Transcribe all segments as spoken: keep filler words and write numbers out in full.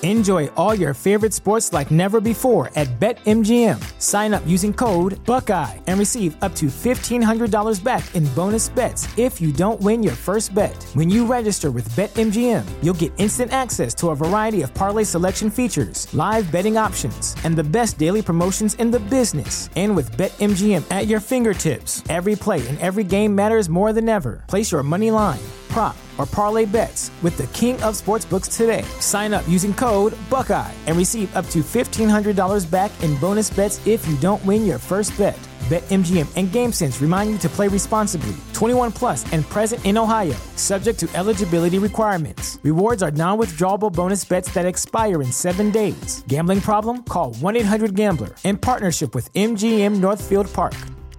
Enjoy all your favorite sports like never before at BetMGM. Sign up using code Buckeye and receive up to fifteen hundred dollars back in bonus bets if you don't win your first bet. When you register with BetMGM, you'll get instant access to a variety of parlay selection features, live betting options, and the best daily promotions in the business. And with BetMGM at your fingertips, every play and every game matters more than ever. Place your money line, prop, or parlay bets with the king of sportsbooks today. Sign up using code Buckeye and receive up to fifteen hundred dollars back in bonus bets if you don't win your first bet. BetMGM and GameSense remind you to play responsibly. twenty-one plus and present in Ohio, subject to eligibility requirements. Rewards are non-withdrawable bonus bets that expire in seven days. Gambling problem? Call one eight hundred gambler in partnership with M G M Northfield Park.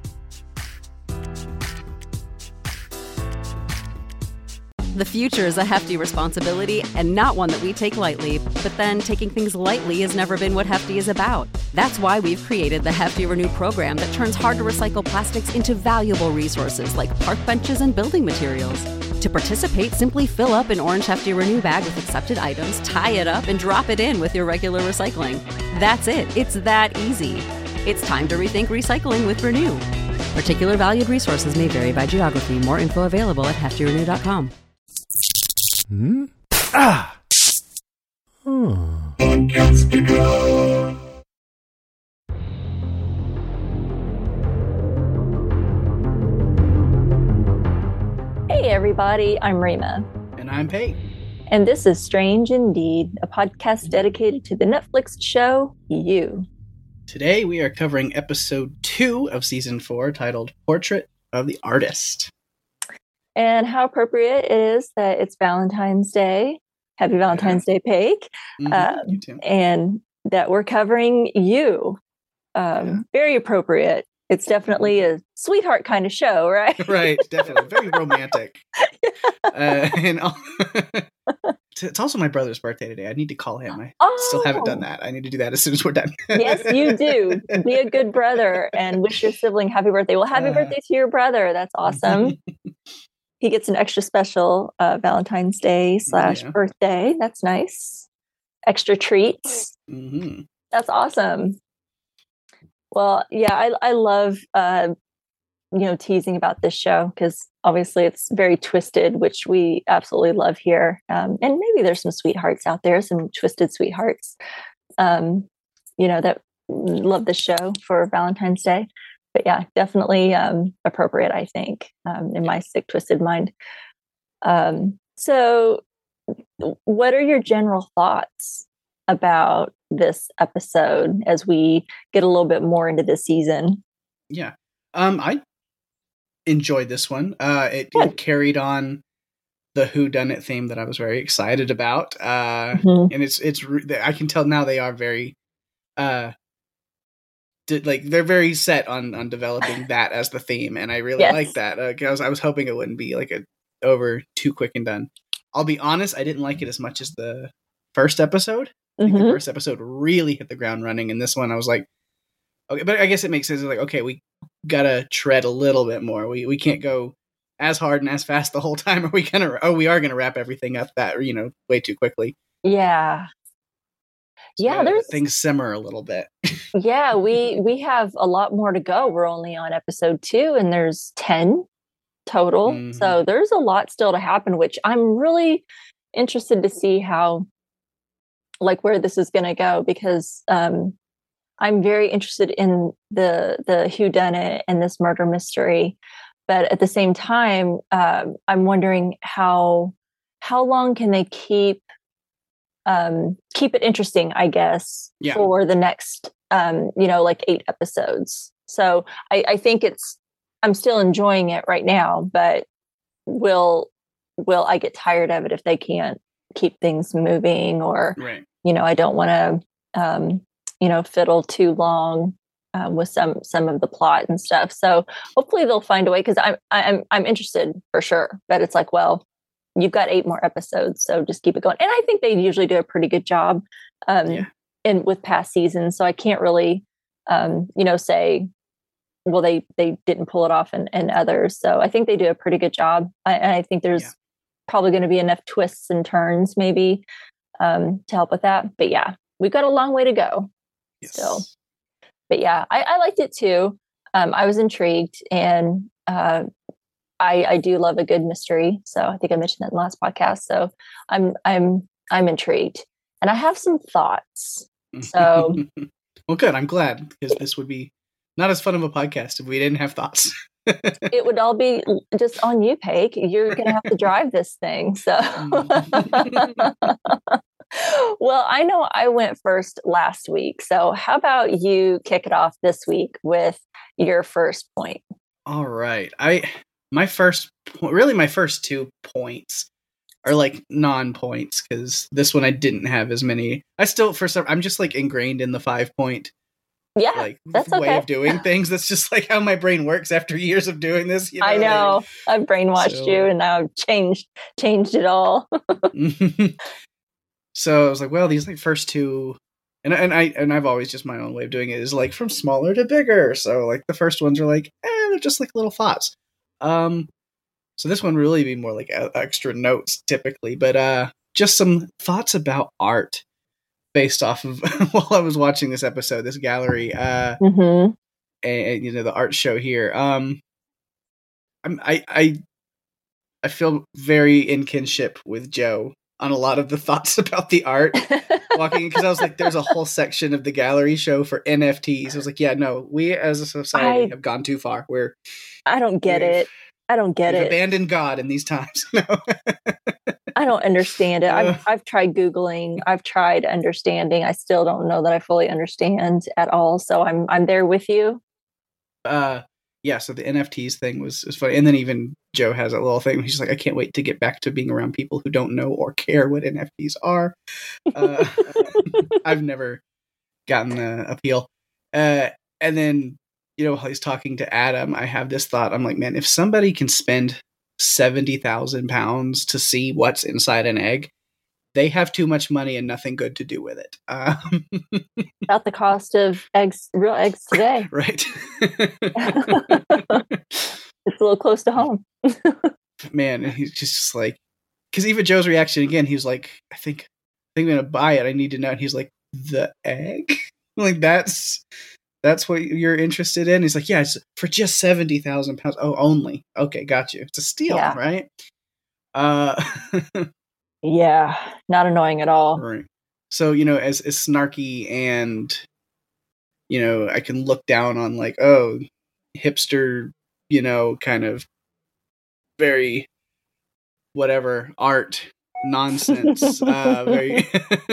The future is a hefty responsibility and not one that we take lightly. But then taking things lightly has never been what Hefty is about. That's why we've created the Hefty Renew program that turns hard-to-recycle plastics into valuable resources like park benches and building materials. To participate, simply fill up an orange Hefty Renew bag with accepted items, tie it up, and drop it in with your regular recycling. That's it. It's that easy. It's time to rethink recycling with Renew. Particular valued resources may vary by geography. More info available at hefty renew dot com. Hmm? Ah! Hmm. Hey everybody, I'm Rima. And I'm Pate. And this is Strange Indeed, a podcast dedicated to the Netflix show You. Today we are covering episode two of season four, titled Portrait of the Artist. And how appropriate it is that it's Valentine's Day. Happy Valentine's Day, Paige. Mm-hmm, um, you too. And that we're covering You. Um, Yeah. Very appropriate. It's definitely a sweetheart kind of show, right? Right, definitely. Very romantic. uh, and it's also my brother's birthday today. I need to call him. I Oh. still haven't done that. I need to do that as soon as we're done. Yes, you do. Be a good brother and wish your sibling happy birthday. Well, happy Uh. birthday to your brother. That's awesome. He gets an extra special uh, Valentine's Day slash Yeah. birthday. That's nice. Extra treats. Mm-hmm. That's awesome. Well, yeah, I, I love, uh, you know, teasing about this show because obviously it's very twisted, which we absolutely love here. Um, and maybe there's some sweethearts out there, some twisted sweethearts, um, you know, that love the show for Valentine's Day. But yeah, definitely um, appropriate, I think, um, in my sick, twisted mind. Um, so what are your general thoughts about this episode as we get a little bit more into the season? Yeah. Um, I enjoyed this one. Uh, it, Good. it carried on the whodunit theme that I was very excited about. Uh, Mhm. and it's, it's, re- I can tell now they are very, uh, did, like they're very set on on developing that as the theme, and I really Yes. like that. Uh, 'cause I was I was hoping it wouldn't be like a over too quick and done. I'll be honest, I didn't like it as much as the first episode. I think Mhm. the first episode really hit the ground running, and this one I was like, okay, but I guess it makes sense. It's like, okay, we gotta tread a little bit more. We we can't go as hard and as fast the whole time. Are we gonna? Oh, we are gonna wrap everything up that you know way too quickly. Yeah. So Yeah, there's things simmer a little bit. yeah, we we have a lot more to go. We're only on episode two and there's ten total. Mhm. So there's a lot still to happen, which I'm really interested to see how like where this is going to go because um I'm very interested in the the whodunit and this murder mystery. But at the same time, um, I'm wondering how how long can they keep um, keep it interesting, I guess, Yeah. for the next, um, you know, like eight episodes. So I, I think it's, I'm still enjoying it right now, but will, will I get tired of it if they can't keep things moving or, Right. you know, I don't want to, um, you know, fiddle too long uh, with some, some of the plot and stuff. So hopefully they'll find a way. Cause I'm, I'm, I'm interested for sure, but it's like, well, you've got eight more episodes, so just keep it going. And I think they usually do a pretty good job um, Yeah. in with past seasons. So I can't really, um, you know, say, well, they they didn't pull it off in, in others. So I think they do a pretty good job. I, and I think there's Yeah. probably going to be enough twists and turns, maybe, um, to help with that. But yeah, we've got a long way to go Yes. still. But yeah, I, I liked it too. Um, I was intrigued, and uh, I, I do love a good mystery. So I think I mentioned that in the last podcast. So I'm I'm I'm intrigued, and I have some thoughts. So well, good. I'm glad, because this would be not as fun of a podcast if we didn't have thoughts. It would all be just on you, Paige. You're going to have to drive this thing. So, well, I know I went first last week. So how about you kick it off this week with your first point? All right. I my first really my first two points are like non-points, because this one I didn't have as many. I still for some I'm just like ingrained in the five point yeah like that's way okay. of doing things. That's just like how my brain works after years of doing this. You know? I know. I've brainwashed so, you, and now I've changed changed it all. So I was like, well, these like first two, and and I and I've always just my own way of doing it is like from smaller to bigger. So like the first ones are like, eh, they're just like little thoughts. Um, so this one really be more like extra notes typically, but uh, just some thoughts about art based off of while I was watching this episode, this gallery, uh, mm-hmm. and, and you know the art show here. Um, I'm I I I feel very in kinship with Joe on a lot of the thoughts about the art walking, because I was like, there's a whole section of the gallery show for N F Ts. I was like, yeah, no, we as a society I, have gone too far. We're I don't get it. I don't get we've it. abandoned God in these times. No. I don't understand it. I've, I've tried Googling. I've tried understanding. I still don't know that I fully understand at all. So I'm I'm there with you. Uh, yeah. So the N F Ts thing was, was funny, and then even Joe has a little thing. He's like, I can't wait to get back to being around people who don't know or care what N F Ts are. Uh, I've never gotten the appeal. Uh, and then you know, while he's talking to Adam, I have this thought. I'm like, man, if somebody can spend seventy thousand pounds to see what's inside an egg, they have too much money and nothing good to do with it. Um, About the cost of eggs, real eggs today. Right. It's a little close to home. Man, he's just like, because even Joe's reaction again, he was like, I think, I think I'm going to buy it. I need to know. And he's like, the egg? Like, that's, that's what you're interested in? He's like, yeah, it's for just seventy thousand pounds. Oh, only. Okay, got you. It's a steal, yeah. right? Uh, yeah, not annoying at all. Right. So, you know, as, as snarky and, you know, I can look down on like, oh, hipster, you know, kind of very whatever art nonsense. uh, very.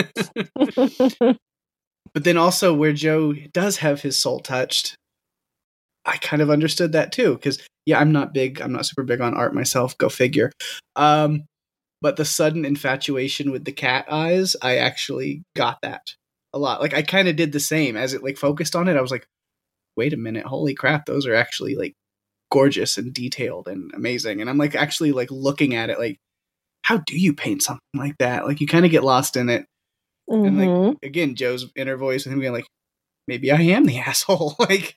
But then also where Joe does have his soul touched, I kind of understood that too. Because, yeah, I'm not big. I'm not super big on art myself. Go figure. Um, but the sudden infatuation with the cat eyes, I actually got that a lot. Like, I kind of did the same as it like focused on it. I was like, wait a minute. Holy crap. Those are actually like gorgeous and detailed and amazing. And I'm like actually like looking at it like, how do you paint something like that? Like, you kind of get lost in it. Mm-hmm. And like, again, Joe's inner voice and him being like, maybe I am the asshole. Like,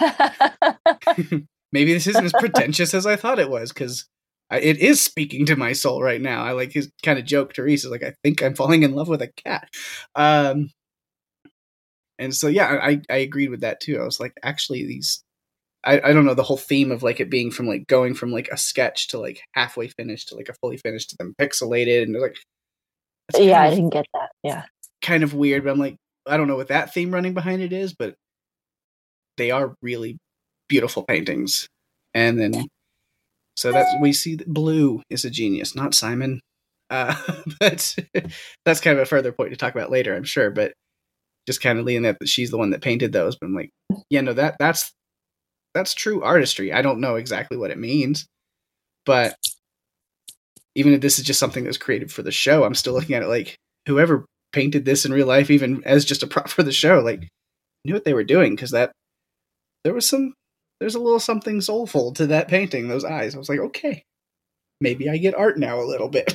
maybe this isn't as pretentious as I thought it was, because it is speaking to my soul right now. I like his kind of joke to Reese is like, I think I'm falling in love with a cat. Um, and so, yeah, I, I agreed with that too. I was like, actually, these, I, I don't know, the whole theme of like it being from like going from like a sketch to like halfway finished to like a fully finished to them pixelated. And like, yeah, I didn't get that. Yeah. Kind of weird, but I'm like, I don't know what that theme running behind it is, but they are really beautiful paintings. And then, so that's, we see that Blue is a genius, not Simon. Uh, but that's kind of a further point to talk about later, I'm sure. But just kind of leaning that she's the one that painted those. But I'm like, yeah, no, that that's that's true artistry. I don't know exactly what it means, but even if this is just something that was created for the show, I'm still looking at it like whoever painted this in real life, even as just a prop for the show, like knew what they were doing, because that there was some there's a little something soulful to that painting, those eyes. I was like, okay, maybe I get art now a little bit.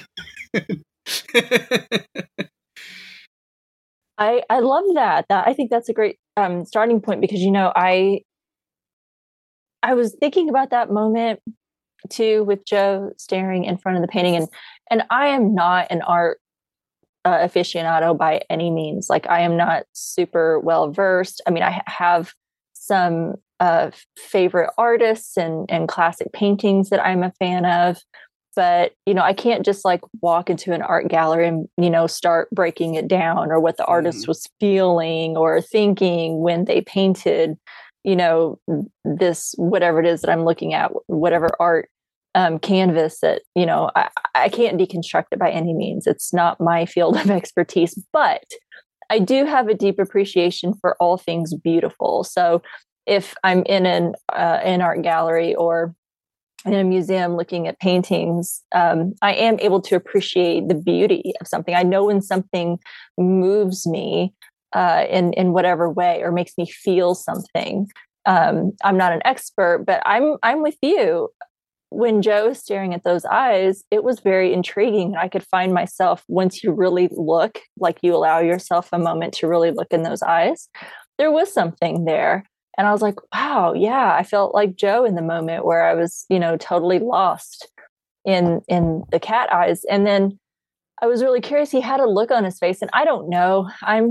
I I love that. That I think that's a great um, starting point, because you know I I was thinking about that moment too with Joe staring in front of the painting, and and I am not an art uh, aficionado by any means. Like, I am not super well versed. I mean, I have some uh, favorite artists and, and classic paintings that I'm a fan of. But, you know, I can't just like walk into an art gallery and, you know, start breaking it down, or what the artist mm. was feeling or thinking when they painted, you know, this, whatever it is that I'm looking at, whatever art um, canvas that, you know, I, I can't deconstruct it by any means. It's not my field of expertise, but I do have a deep appreciation for all things beautiful. So if I'm in an, uh, an art gallery or in a museum looking at paintings, um, I am able to appreciate the beauty of something. I know when something moves me uh, in in whatever way, or makes me feel something. Um, I'm not an expert, but I'm I'm with you. When Joe was staring at those eyes, it was very intriguing. I could find myself, once you really look, like you allow yourself a moment to really look in those eyes, there was something there. And I was like, wow, yeah, I felt like Joe in the moment where I was, you know, totally lost in in the cat eyes. And then I was really curious. He had a look on his face, and I don't know. I'm,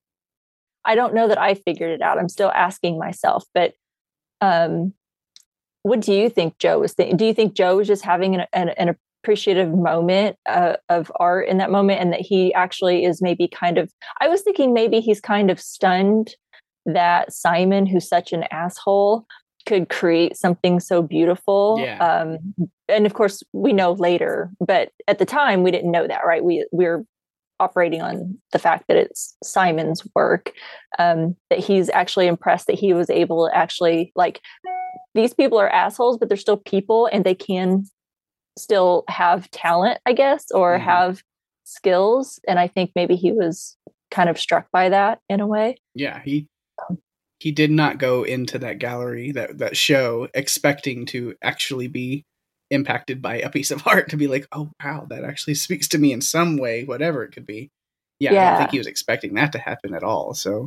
I don't know that I figured it out. I'm still asking myself. But um, what do you think Joe was thinking? Do you think Joe was just having an, an, an appreciative moment uh, of art in that moment, and that he actually is maybe kind of? I was thinking maybe he's kind of stunned that Simon, who's such an asshole, could create something so beautiful. Yeah. Um, and of course, we know later, but at the time, we didn't know that, right? We we're operating on the fact that it's Simon's work. Um, that he's actually impressed that he was able to actually, like, these people are assholes, but they're still people, and they can still have talent, I guess, or mm-hmm. have skills. And I think maybe he was kind of struck by that in a way. Yeah, he. He did not go into that gallery, that, that show, expecting to actually be impacted by a piece of art, to be like, oh, wow, that actually speaks to me in some way, whatever it could be. Yeah, yeah. I don't think he was expecting that to happen at all. So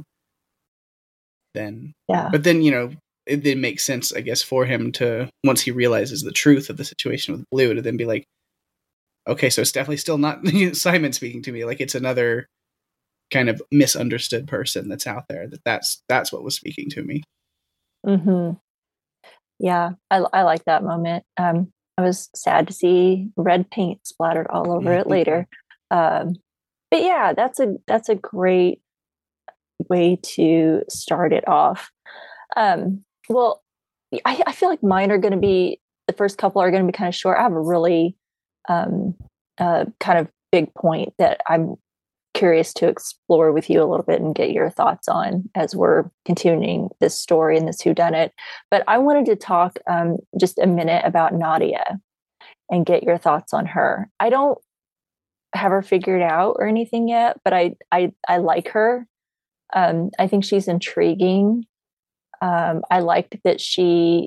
then, yeah. But then, you know, it then makes sense, I guess, for him to, once he realizes the truth of the situation with Blue, to then be like, okay, so it's definitely still not Simon speaking to me. Like, it's another kind of misunderstood person that's out there, that that's that's what was speaking to me. Mm-hmm. Yeah, I, I like that moment. Um, I was sad to see red paint splattered all over mm-hmm. it later. Um, but yeah, that's a that's a great way to start it off. Um, well, I, I feel like mine are going to be, the first couple are going to be kind of short. I have a really um, uh, kind of big point that I'm curious to explore with you a little bit and get your thoughts on as we're continuing this story and this whodunit. But I wanted to talk um, just a minute about Nadia and get your thoughts on her. I don't have her figured out or anything yet, but I I, I like her. Um, I think she's intriguing. Um, I liked that she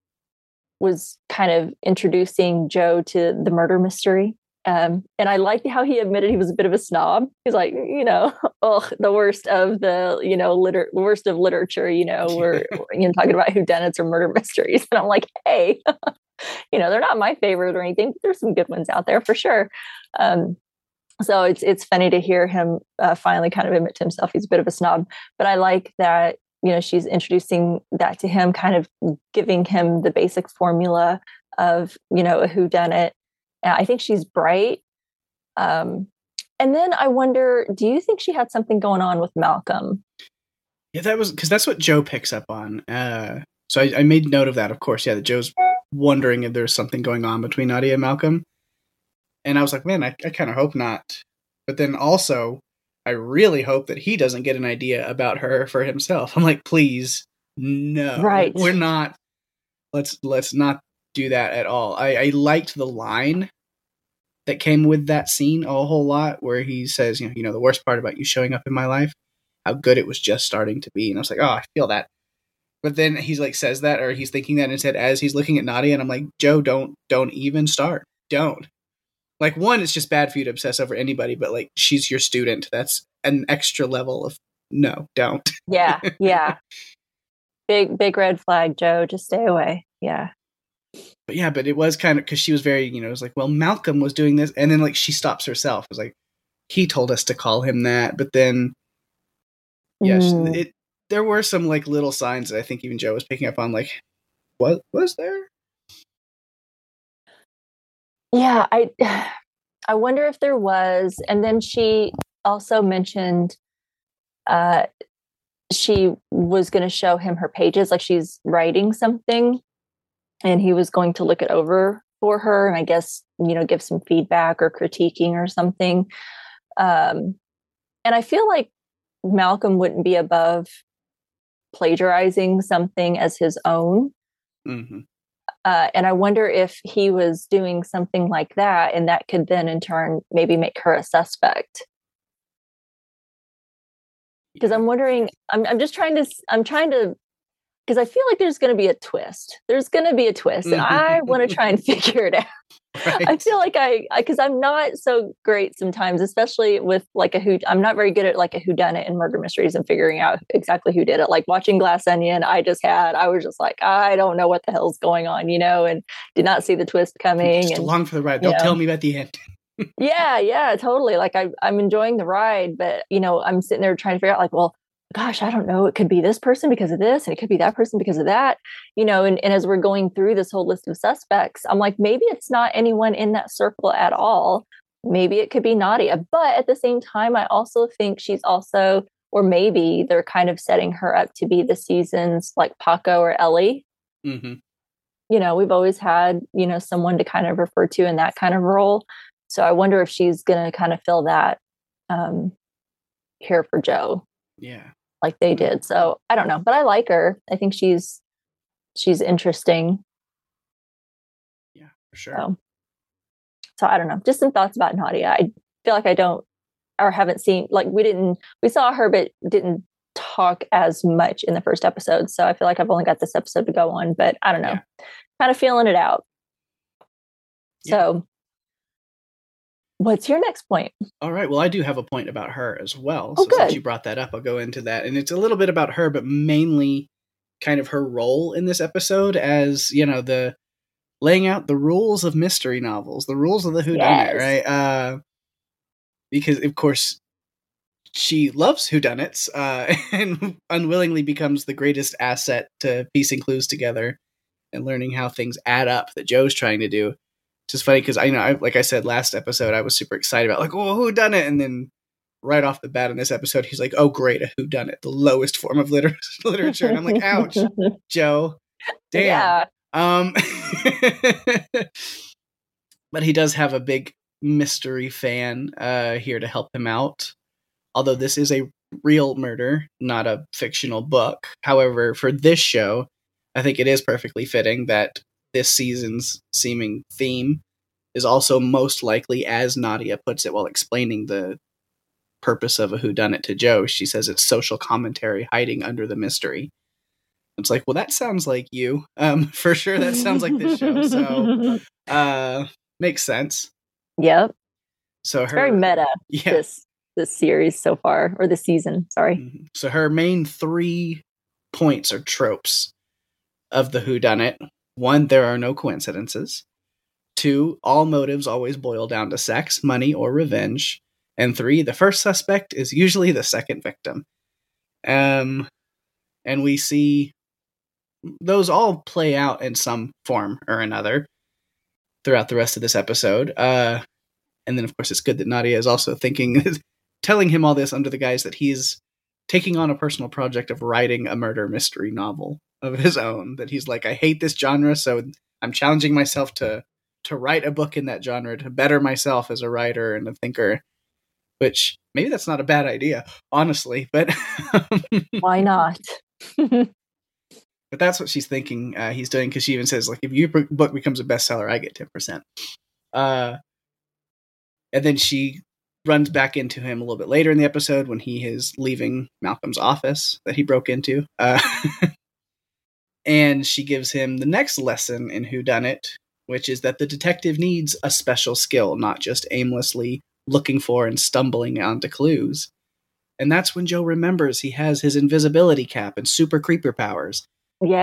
was kind of introducing Joe to the murder mystery. Um, and I liked how he admitted he was a bit of a snob. He's like, you know, oh, the worst of the, you know, liter- the worst of literature, you know, we're, you know, talking about whodunits or murder mysteries. And I'm like, hey, you know, they're not my favorite or anything, but there's some good ones out there for sure. Um, so it's, it's funny to hear him uh, finally kind of admit to himself he's a bit of a snob. But I like that, you know, she's introducing that to him, kind of giving him the basic formula of, you know, a whodunit. I think she's bright. Um, and then I wonder, do you think she had something going on with Malcolm? Yeah, that was because that's what Joe picks up on. Uh, so I, I made note of that, of course. Yeah, that Joe's wondering if there's something going on between Nadia and Malcolm. And I was like, man, I, I kind of hope not. But then also, I really hope that he doesn't get an idea about her for himself. I'm like, please, no. Right. We're not. Let's let's not do that at all. I, I liked the line that came with that scene a whole lot, where he says, you know, you know, the worst part about you showing up in my life, how good it was just starting to be. And I was like, oh, I feel that. But then he's like, says that, or he's thinking that in his head as he's looking at Nadia. And I'm like, Joe, don't, don't even start. Don't. Like, one, it's just bad for you to obsess over anybody, but like, she's your student. That's an extra level of no, don't. Yeah. Yeah. Big, big red flag, Joe. Just stay away. Yeah. But yeah, but it was kind of, because she was very, you know, it was like, well, Malcolm was doing this. And then like, she stops herself. It was like, he told us to call him that, but then, yeah, mm. it, there were some like little signs that I think even Joe was picking up on, like, what was there? Yeah, I, I wonder if there was. And then she also mentioned, uh, she was going to show him her pages, like she's writing something, and he was going to look it over for her, and I guess, you know, give some feedback or critiquing or something. Um, and I feel like Malcolm wouldn't be above plagiarizing something as his own. Mm-hmm. Uh, and I wonder if he was doing something like that, and that could then in turn maybe make her a suspect. Because I'm wondering, I'm, I'm just trying to, I'm trying to, because I feel like there's going to be a twist. There's going to be a twist, and I want to try and figure it out. Right. I feel like I, because I'm not so great sometimes, especially with like a who. I'm not very good at like a whodunit and murder mysteries and figuring out exactly who did it. Like watching Glass Onion, I just had, I was just like, I don't know what the hell's going on, you know, and did not see the twist coming. Just and, along for the ride. Don't know. Tell me about the end. yeah, yeah, totally. Like I, I'm enjoying the ride, but you know, I'm sitting there trying to figure out, like, well, gosh, I don't know. It could be this person because of this, and it could be that person because of that, you know. And, and as we're going through this whole list of suspects, I'm like, maybe it's not anyone in that circle at all. Maybe it could be Nadia. But at the same time, I also think she's also, or maybe they're kind of setting her up to be the season's like Paco or Ellie. Mm-hmm. You know, we've always had, you know, someone to kind of refer to in that kind of role. So I wonder if she's going to kind of fill that um, here for Joe. Yeah. Like they did. So I don't know, but I like her. I think she's, she's interesting. Yeah, for sure. So, so I don't know, just some thoughts about Nadia. I feel like I don't, or haven't seen, like we didn't, we saw her, but didn't talk as much in the first episode. So I feel like I've only got this episode to go on, but I don't know, yeah. kind of feeling it out. Yeah. So what's your next point? All right. Well, I do have a point about her as well. Oh, so good. Since you brought that up, I'll go into that. And it's a little bit about her, but mainly kind of her role in this episode as, you know, the laying out the rules of mystery novels, the rules of the whodunit, yes. right? Uh, because, of course, she loves whodunits uh, and unwillingly becomes the greatest asset to piecing clues together and learning how things add up that Joe's trying to do. Which is funny because I you know, I, like I said last episode, I was super excited about like, oh, whodunit, and then right off the bat in this episode, he's like, oh, great, a whodunit, the lowest form of liter- literature, and I'm like, ouch, Joe, damn. Yeah. Um, but he does have a big mystery fan uh, here to help him out. Although this is a real murder, not a fictional book. However, for this show, I think it is perfectly fitting that this season's seeming theme is also most likely, as Nadia puts it while explaining the purpose of a whodunit to Joe, she says it's social commentary hiding under the mystery. It's like, well, that sounds like you. Um, for sure, that sounds like this show. So, uh, makes sense. Yep. So her it's very meta. Yeah. This this series so far, or this season. Sorry. Mm-hmm. So her main three points or tropes of the whodunit. One, there are no coincidences. Two, all motives always boil down to sex, money, or revenge. And three, the first suspect is usually the second victim. Um, and we see those all play out in some form or another throughout the rest of this episode. Uh, and then, of course, it's good that Nadia is also thinking, telling him all this under the guise that he's taking on a personal project of writing a murder mystery novel of his own, that he's like, I hate this genre, so I'm challenging myself to to write a book in that genre, to better myself as a writer and a thinker, which maybe that's not a bad idea, honestly, but why not? But that's what she's thinking uh, he's doing, because she even says, like, if your book becomes a bestseller, I get ten percent. Uh, and then she runs back into him a little bit later in the episode when he is leaving Malcolm's office that he broke into. Uh, and she gives him the next lesson in whodunit, which is that the detective needs a special skill, not just aimlessly looking for and stumbling onto clues. And that's when Joe remembers he has his invisibility cap and super creeper powers.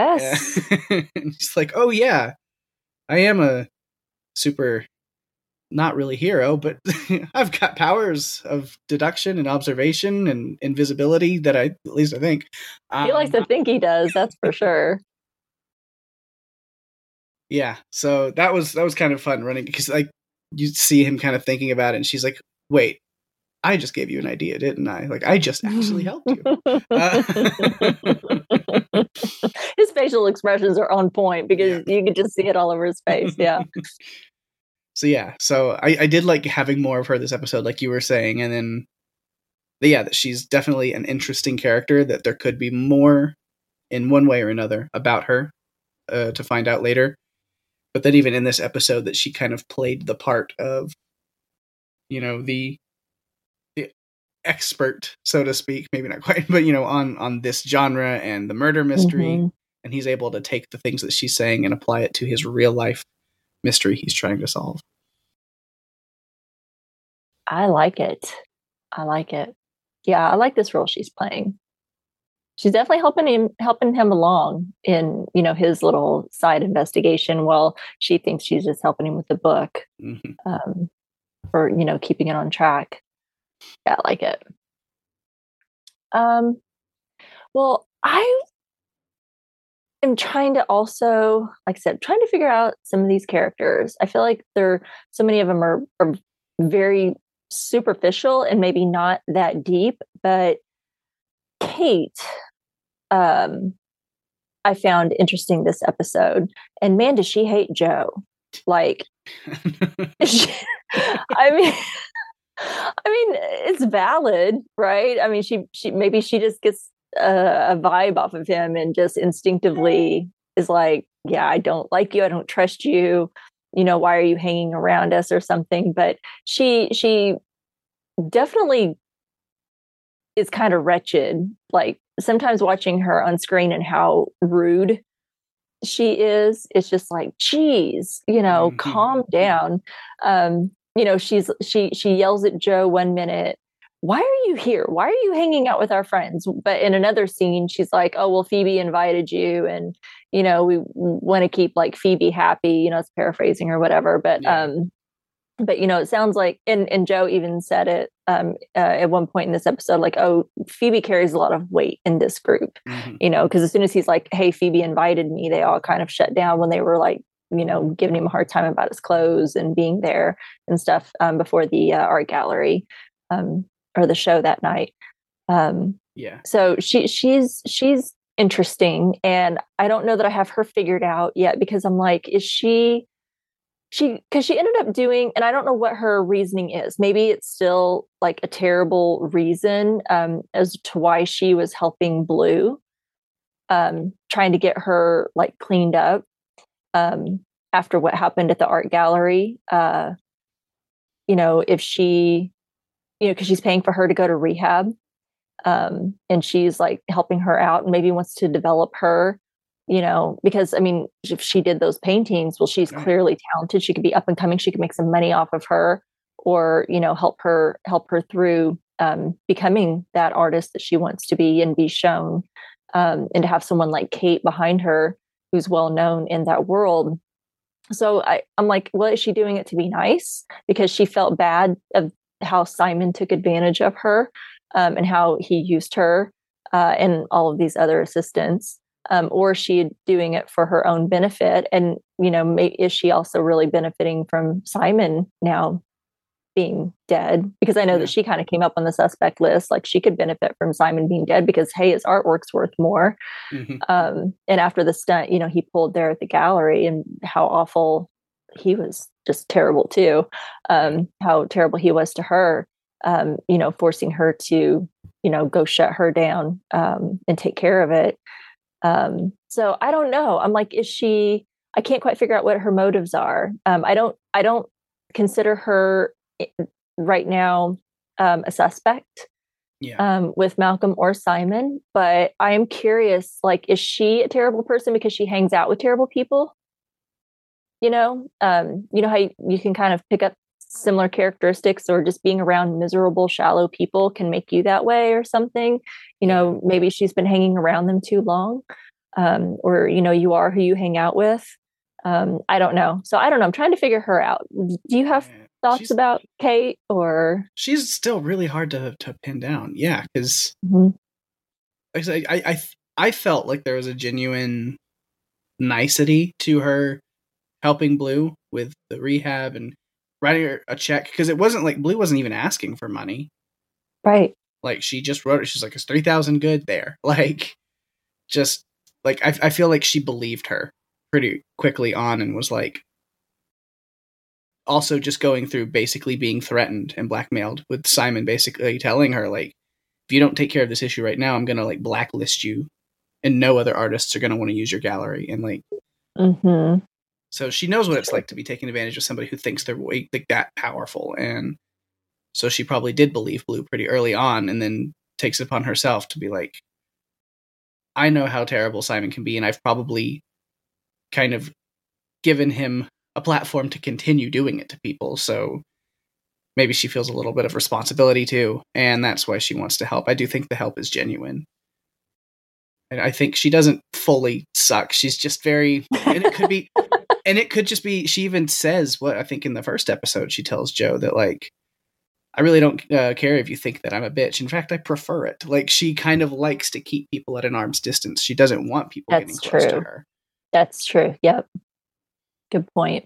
Yes. And he's like, oh yeah, I am a super not really hero, but I've got powers of deduction and observation and invisibility that I, at least I think. Um, he likes to think he does, that's for sure. Yeah, so that was that was kind of fun running because like you see him kind of thinking about it, and she's like, "Wait, I just gave you an idea, didn't I? Like I just actually helped you." Uh, his facial expressions are on point because yeah. you could just see it all over his face. Yeah. So yeah, so I, I did like having more of her this episode, like you were saying, and then yeah, that she's definitely an interesting character. That there could be more in one way or another about her uh, to find out later. But then even in this episode, that she kind of played the part of, you know, the the expert, so to speak, maybe not quite, but you know, on on this genre and the murder mystery, mm-hmm. and he's able to take the things that she's saying and apply it to his real life mystery he's trying to solve. I like it. I like it. Yeah, I like this role she's playing. She's definitely helping him helping him along in, you know, his little side investigation while she thinks she's just helping him with the book. Mm-hmm. Um, or, you know, keeping it on track. Yeah, I like it. Um, well, I am trying to also, like I said, trying to figure out some of these characters. I feel like there, so many of them are, are very superficial and maybe not that deep, but Kate, um, I found interesting this episode, and man, does she hate Joe? Like, she, I mean, I mean, it's valid, right? I mean, she, she maybe she just gets a, a vibe off of him and just instinctively is like, yeah, I don't like you, I don't trust you. You know, why are you hanging around us or something? But she, she definitely is kind of wretched. Like sometimes watching her on screen and how rude she is, it's just like, geez, you know, mm-hmm. calm down. Um, you know, she's, she, she yells at Joe one minute, why are you here? Why are you hanging out with our friends? But in another scene, she's like, oh, well, Phoebe invited you. And, you know, we want to keep like Phoebe happy, you know, it's paraphrasing or whatever. But, yeah. um, but, you know, it sounds like, and, and Joe even said it um, uh, at one point in this episode, like, oh, Phoebe carries a lot of weight in this group, mm-hmm. you know, because as soon as he's like, hey, Phoebe invited me, they all kind of shut down when they were like, you know, giving him a hard time about his clothes and being there and stuff um, before the uh, art gallery um, or the show that night. Um, yeah. So she she's she's interesting, and I don't know that I have her figured out yet because I'm like, is she? She, because she ended up doing, and I don't know what her reasoning is. Maybe it's still like a terrible reason um, as to why she was helping Blue, um, trying to get her like cleaned up um, after what happened at the art gallery. Uh, you know, if she, you know, because she's paying for her to go to rehab, um, and she's like helping her out, and maybe wants to develop her. You know, because I mean, if she did those paintings, well, she's right. clearly talented. She could be up and coming. She could make some money off of her, or you know, help her help her through um, becoming that artist that she wants to be and be shown. Um, and to have someone like Kate behind her, who's well known in that world. So I, I'm like, well, is she doing it to be nice because she felt bad of how Simon took advantage of her um, and how he used her uh, and all of these other assistants? Um, or is she doing it for her own benefit? And, you know, may, is she also really benefiting from Simon now being dead? Because I know yeah. that she kind of came up on the suspect list. Like she could benefit from Simon being dead because, hey, his artwork's worth more. Mm-hmm. Um, and after the stunt, you know, he pulled there at the gallery and how awful he was, just terrible too. Um, how terrible he was to her, um, you know, forcing her to, you know, go shut her down um, and take care of it. Um, so I don't know. I'm like, is she, I can't quite figure out what her motives are. Um, I don't, I don't consider her right now, um, a suspect, yeah. um, with Malcolm or Simon, but I am curious, like, is she a terrible person because she hangs out with terrible people? You know, um, you know how you, you can kind of pick up similar characteristics, or just being around miserable, shallow people can make you that way or something. You know, maybe she's been hanging around them too long, um, or, you know, you are who you hang out with. Um, I don't know. So I don't know. I'm trying to figure her out. Do you have thoughts she's, about Kate, or she's still really hard to to pin down. Yeah, because mm-hmm. like I, I I I felt like there was a genuine nicety to her helping Blue with the rehab and writing her a check, because it wasn't like Blue wasn't even asking for money. Right. Like, she just wrote it. She's like, it's three thousand good there. Like, just like, I, I feel like she believed her pretty quickly on, and was like, also just going through basically being threatened and blackmailed, with Simon basically telling her, like, if you don't take care of this issue right now, I'm going to like blacklist you, and no other artists are going to want to use your gallery. And like, mm-hmm. so she knows what it's like to be taken advantage of somebody who thinks they're way, like, that powerful. And so she probably did believe Blue pretty early on, and then takes it upon herself to be like, I know how terrible Simon can be, and I've probably kind of given him a platform to continue doing it to people. So maybe she feels a little bit of responsibility too, and that's why she wants to help. I do think the help is genuine. And I think she doesn't fully suck. She's just very, and it could be, and it could just be, she even says what I think in the first episode, she tells Joe that, like, I really don't uh, care if you think that I'm a bitch. In fact, I prefer it. Like, she kind of likes to keep people at an arm's distance. She doesn't want people That's getting close true. to her. That's true. Yep. Good point.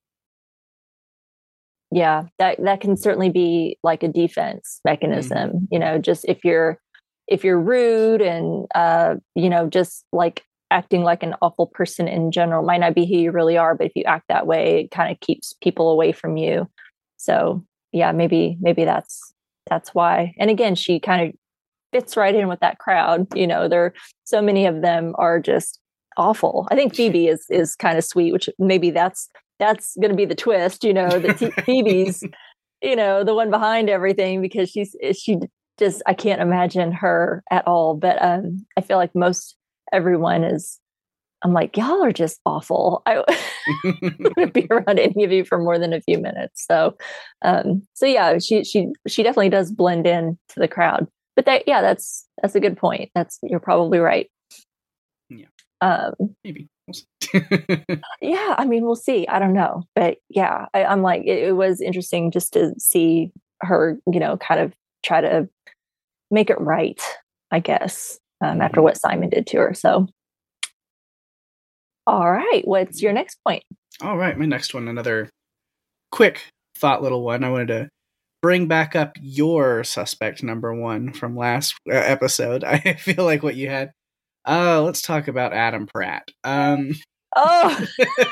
Yeah, that that can certainly be like a defense mechanism. Mm-hmm. You know, just if you're if you're rude and uh, you know, just like acting like an awful person in general, might not be who you really are, but if you act that way, it kind of keeps people away from you. So yeah, maybe maybe that's that's why. And again, she kind of fits right in with that crowd. You know, there so many of them are just awful. I think Phoebe is is kind of sweet, which maybe that's that's going to be the twist. You know, that T- Phoebe's, you know, the one behind everything, because she's she just I can't imagine her at all. But um, I feel like most everyone is. I'm like, y'all are just awful. I wouldn't be around any of you for more than a few minutes. So, um, so yeah, she she she definitely does blend in to the crowd. But that, yeah, that's that's a good point. That's you're probably right. Yeah. Um, Maybe. yeah, I mean, we'll see. I don't know, but yeah, I, I'm like, it, it was interesting just to see her, you know, kind of try to make it right, I guess, um, mm-hmm. after what Simon did to her. So. All right. What's your next point? All right. My next one, another quick thought little one. I wanted to bring back up your suspect number one from last uh, episode. I feel like what you had. Oh, uh, let's talk about Adam Pratt. Um, oh.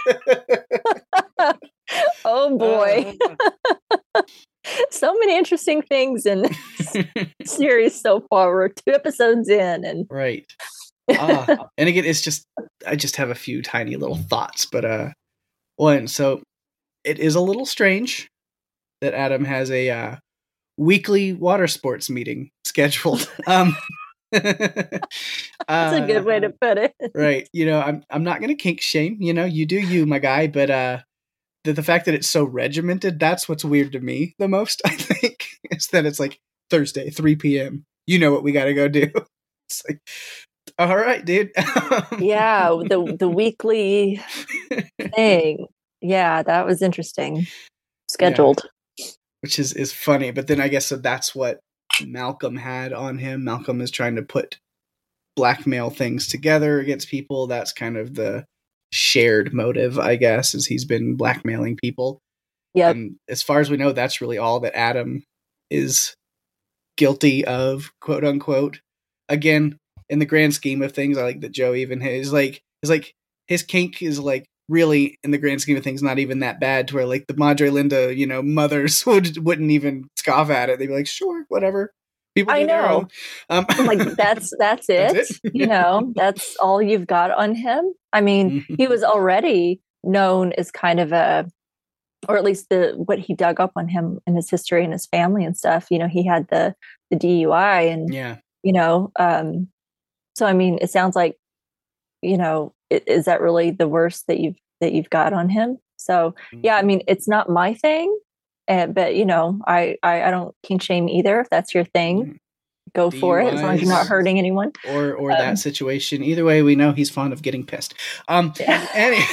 oh, boy. Uh, so many interesting things in this series so far. We're two episodes in. and Right. uh, and again, it's just I just have a few tiny little thoughts, but uh, one. So it is a little strange that Adam has a uh, weekly water sports meeting scheduled. um, That's uh, a good way to put it, right? You know, I'm I'm not gonna kink shame. You know, you do you, my guy. But uh, the the fact that it's so regimented, that's what's weird to me the most. I think is that it's like Thursday, three p.m. You know what we got to go do. It's like. All right, dude. yeah, the the weekly thing. Yeah, that was interesting. Scheduled. Yeah. Which is, is funny, but then I guess so that's what Malcolm had on him. Malcolm is trying to put blackmail things together against people. That's kind of the shared motive, I guess, is he's been blackmailing people. Yeah. And as far as we know, that's really all that Adam is guilty of, quote unquote. Again, in the grand scheme of things, I like that Joe even is like is like his kink is like really in the grand scheme of things not even that bad, to where like the Madre Linda, you know, mothers would wouldn't even scoff at it. They'd be like, sure, whatever. People I know. Um, like that's that's it. That's it. You know, that's all you've got on him. I mean, mm-hmm. he was already known as kind of a, or at least the what he dug up on him in his history and his family and stuff. You know, he had the the D U I and yeah, you know. Um, So, I mean, it sounds like, you know, it, is that really the worst that you've that you've got on him? So, yeah, I mean, it's not my thing, uh, but, you know, I, I, I don't kink shame either. If that's your thing, go D U Is, for it, as long as you're not hurting anyone. Or or um, that situation. Either way, we know he's fond of getting pissed. Um, yeah. any-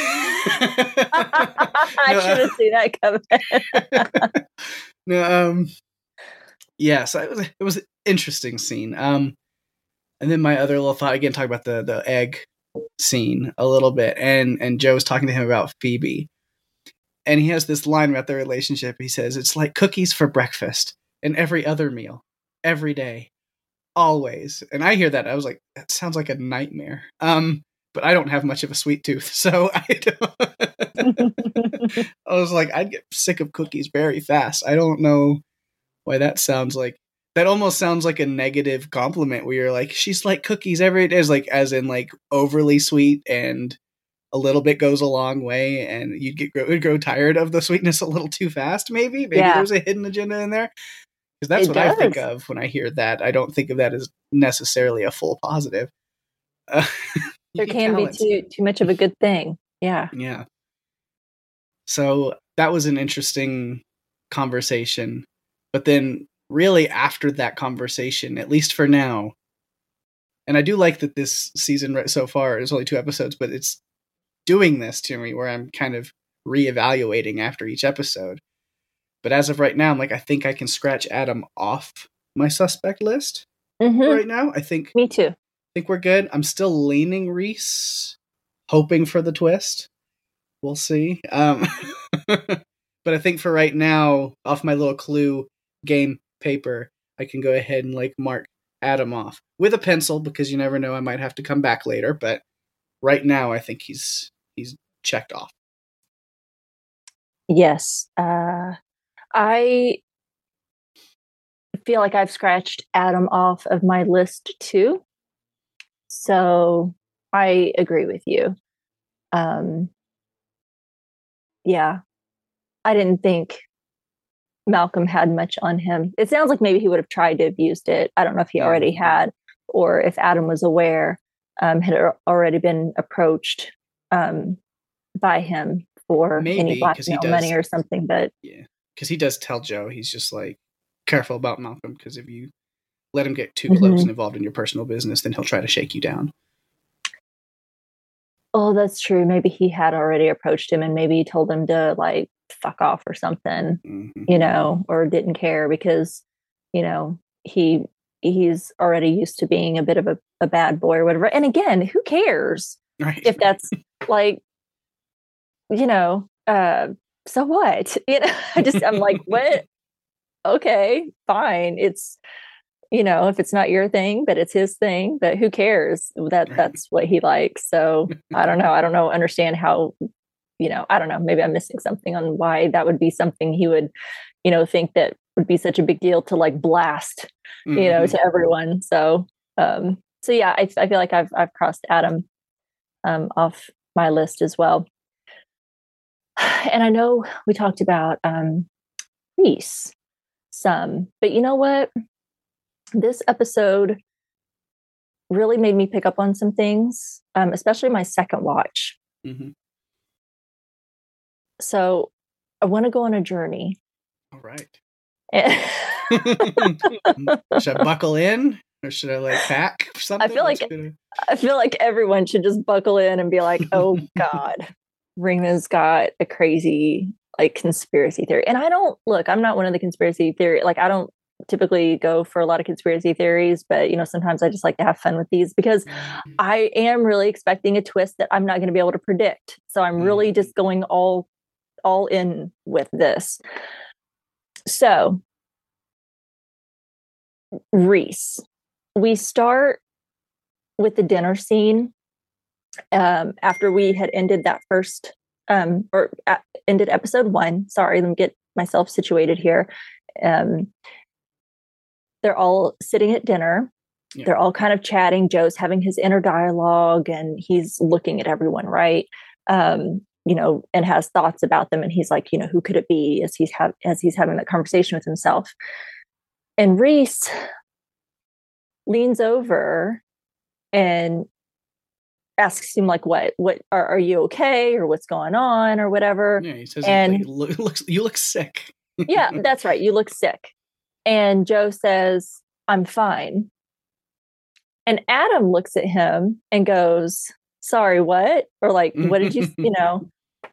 I No, should have uh, seen that coming. no, um, yeah, so it was it was an interesting scene. Um, and then my other little thought again, talk about the the egg scene a little bit, and and Joe was talking to him about Phoebe, and he has this line about their relationship. He says it's like cookies for breakfast and every other meal, every day, always. And I hear that, I was like, that sounds like a nightmare. Um, but I don't have much of a sweet tooth, so I don't. I was like, I'd get sick of cookies very fast. I don't know why that sounds like. That almost sounds like a negative compliment where you're like, she's like cookies every day, as like as in like overly sweet, and a little bit goes a long way, and you'd get would grow tired of the sweetness a little too fast. Maybe, maybe Yeah. there's a hidden agenda in there, because that's It what I think does. of when I hear that. I don't think of that as necessarily a full positive. Uh, you There can balance. be too too much of a good thing. Yeah. Yeah. So that was an interesting conversation. But then really after that conversation, at least for now, and I do like that this season right so far is only two episodes, but it's doing this to me where I'm kind of reevaluating after each episode. But as of right now, I'm like, I think I can scratch Adam off my suspect list Mhm. right now. I think Me too. I think we're good. I'm still leaning Reese, hoping for the twist. We'll see. Um, but I think for right now, off my little clue game paper, I can go ahead and like mark Adam off with a pencil, because you never know, I might have to come back later. But right now, I think he's he's checked off. Yes. Uh, I feel like I've scratched Adam off of my list too. So I agree with you. Um, yeah. I didn't think Malcolm had much on him. It sounds like maybe he would have tried to have used it. I don't know if he already Mhm. had, or if Adam was aware, um, had al- already been approached um, by him for Maybe, any 'cause he blackmail does- money or something. But Yeah, because he does tell Joe, he's just like, careful about Malcolm, because if you let him get too Mhm. close and involved in your personal business, then he'll try to shake you down. oh, that's true. Maybe he had already approached him, and maybe he told him to like fuck off or something, Mhm. you know, or didn't care because, you know, he he's already used to being a bit of a, a bad boy or whatever. And again, who cares Right. if that's like, you know, uh, so what? You know, I just I'm like, what? Okay, fine. It's, you know, if it's not your thing, but it's his thing, but who cares? That Right. that's what he likes. So I don't know. I don't know, understand how, you know, I don't know. Maybe I'm missing something on why that would be something he would, you know, think that would be such a big deal to like blast, you know, Mhm. to everyone. So um, so yeah, I I feel like I've I've crossed Adam um off my list as well. And I know we talked about um Reese some, but you know what? This episode really made me pick up on some things, um, especially my second watch. Mhm. So I want to go on a journey. All right. I Should I buckle in, or should I like pack something? feel like What's gonna- feel like everyone should just buckle in and be like, "Oh God, Ringna's got a crazy like conspiracy theory." And I don't look. I'm not one of the conspiracy theory. Like I don't typically go for a lot of conspiracy theories, but you know, sometimes I just like to have fun with these because I am really expecting a twist that I'm not going to be able to predict. So I'm really just going all all in with this. So Reese, we start with the dinner scene um, after we had ended that first um, or uh, ended episode one. Sorry, let me get myself situated here. Um, they're all sitting at dinner. Yeah. They're all kind of chatting. Joe's having his inner dialogue and he's looking at everyone, right? Um, you know, and has thoughts about them. And he's like, you know, who could it be as he's have as he's having that conversation with himself. And Reese leans over and asks him like, what, what are, are you okay? Or what's going on or whatever. Yeah, he says, And- like, look, looks, you look sick. Yeah, that's right. You look sick. And Joe says, I'm fine. And Adam looks at him and goes, sorry, what? Or like, what did you, you know?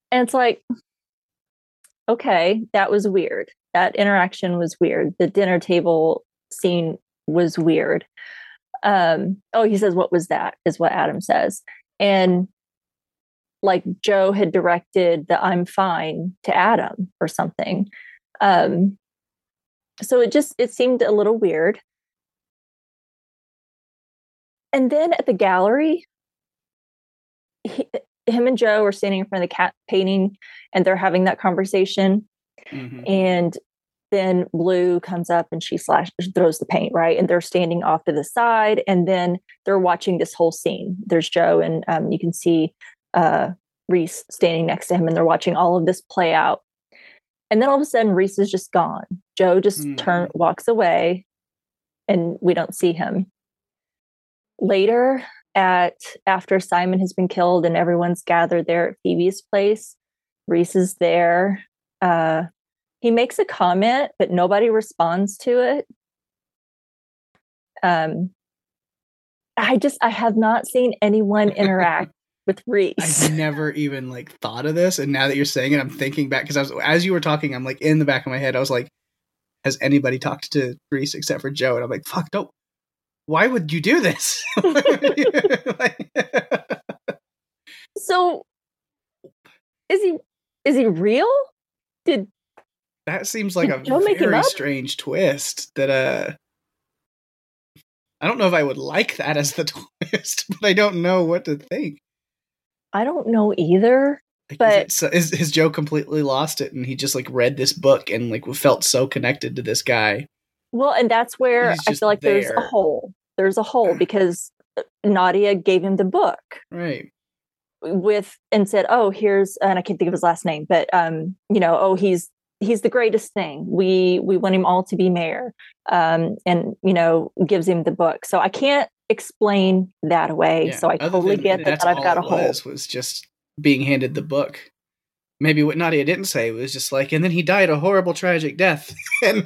And it's like, okay, that was weird. That interaction was weird. The dinner table scene was weird. Um, oh, he says, what was that? Is what Adam says. And like Joe had directed the I'm fine to Adam or something. Um, so it just, it seemed a little weird. And then at the gallery, he, him and Joe are standing in front of the cat painting and they're having that conversation. Mm-hmm. And then Blue comes up and she slash throws the paint, right? And they're standing off to the side and then they're watching this whole scene. There's Joe and um, you can see uh, Reese standing next to him and they're watching all of this play out. And then all of a sudden Reese is just gone. Joe just mm-hmm. turn walks away and we don't see him. Later, at after Simon has been killed and everyone's gathered there at Phoebe's place, Reese is there. Uh, he makes a comment, but nobody responds to it. Um, I just I have not seen anyone interact with Reese. I've never even like thought of this, and now that you're saying it, I'm thinking back because I was as you were talking, I'm like in the back of my head, I was like, has anybody talked to Reese except for Joe? And I'm like, fuck, don't. Why would you do this? So, is he is he real? Did that seems like a Joe very strange twist? That uh, I don't know if I would like that as the twist, but I don't know what to think. I don't know either. Like, but is, it, is is Joe completely lost it, and he just like read this book and like felt so connected to this guy? Well, and that's where I feel like there. there's a hole. There's a hole because Nadia gave him the book. Right. With and said, oh, here's, and I can't think of his last name, but, um, you know, oh, he's, he's the greatest thing. We, we want him all to be mayor. Um, and, you know, gives him the book. So I can't explain that away. Yeah, so I totally get that, that I've got a hole. Was, was just being handed the book. Maybe what Nadia didn't say was just like, and then he died a horrible, tragic death. and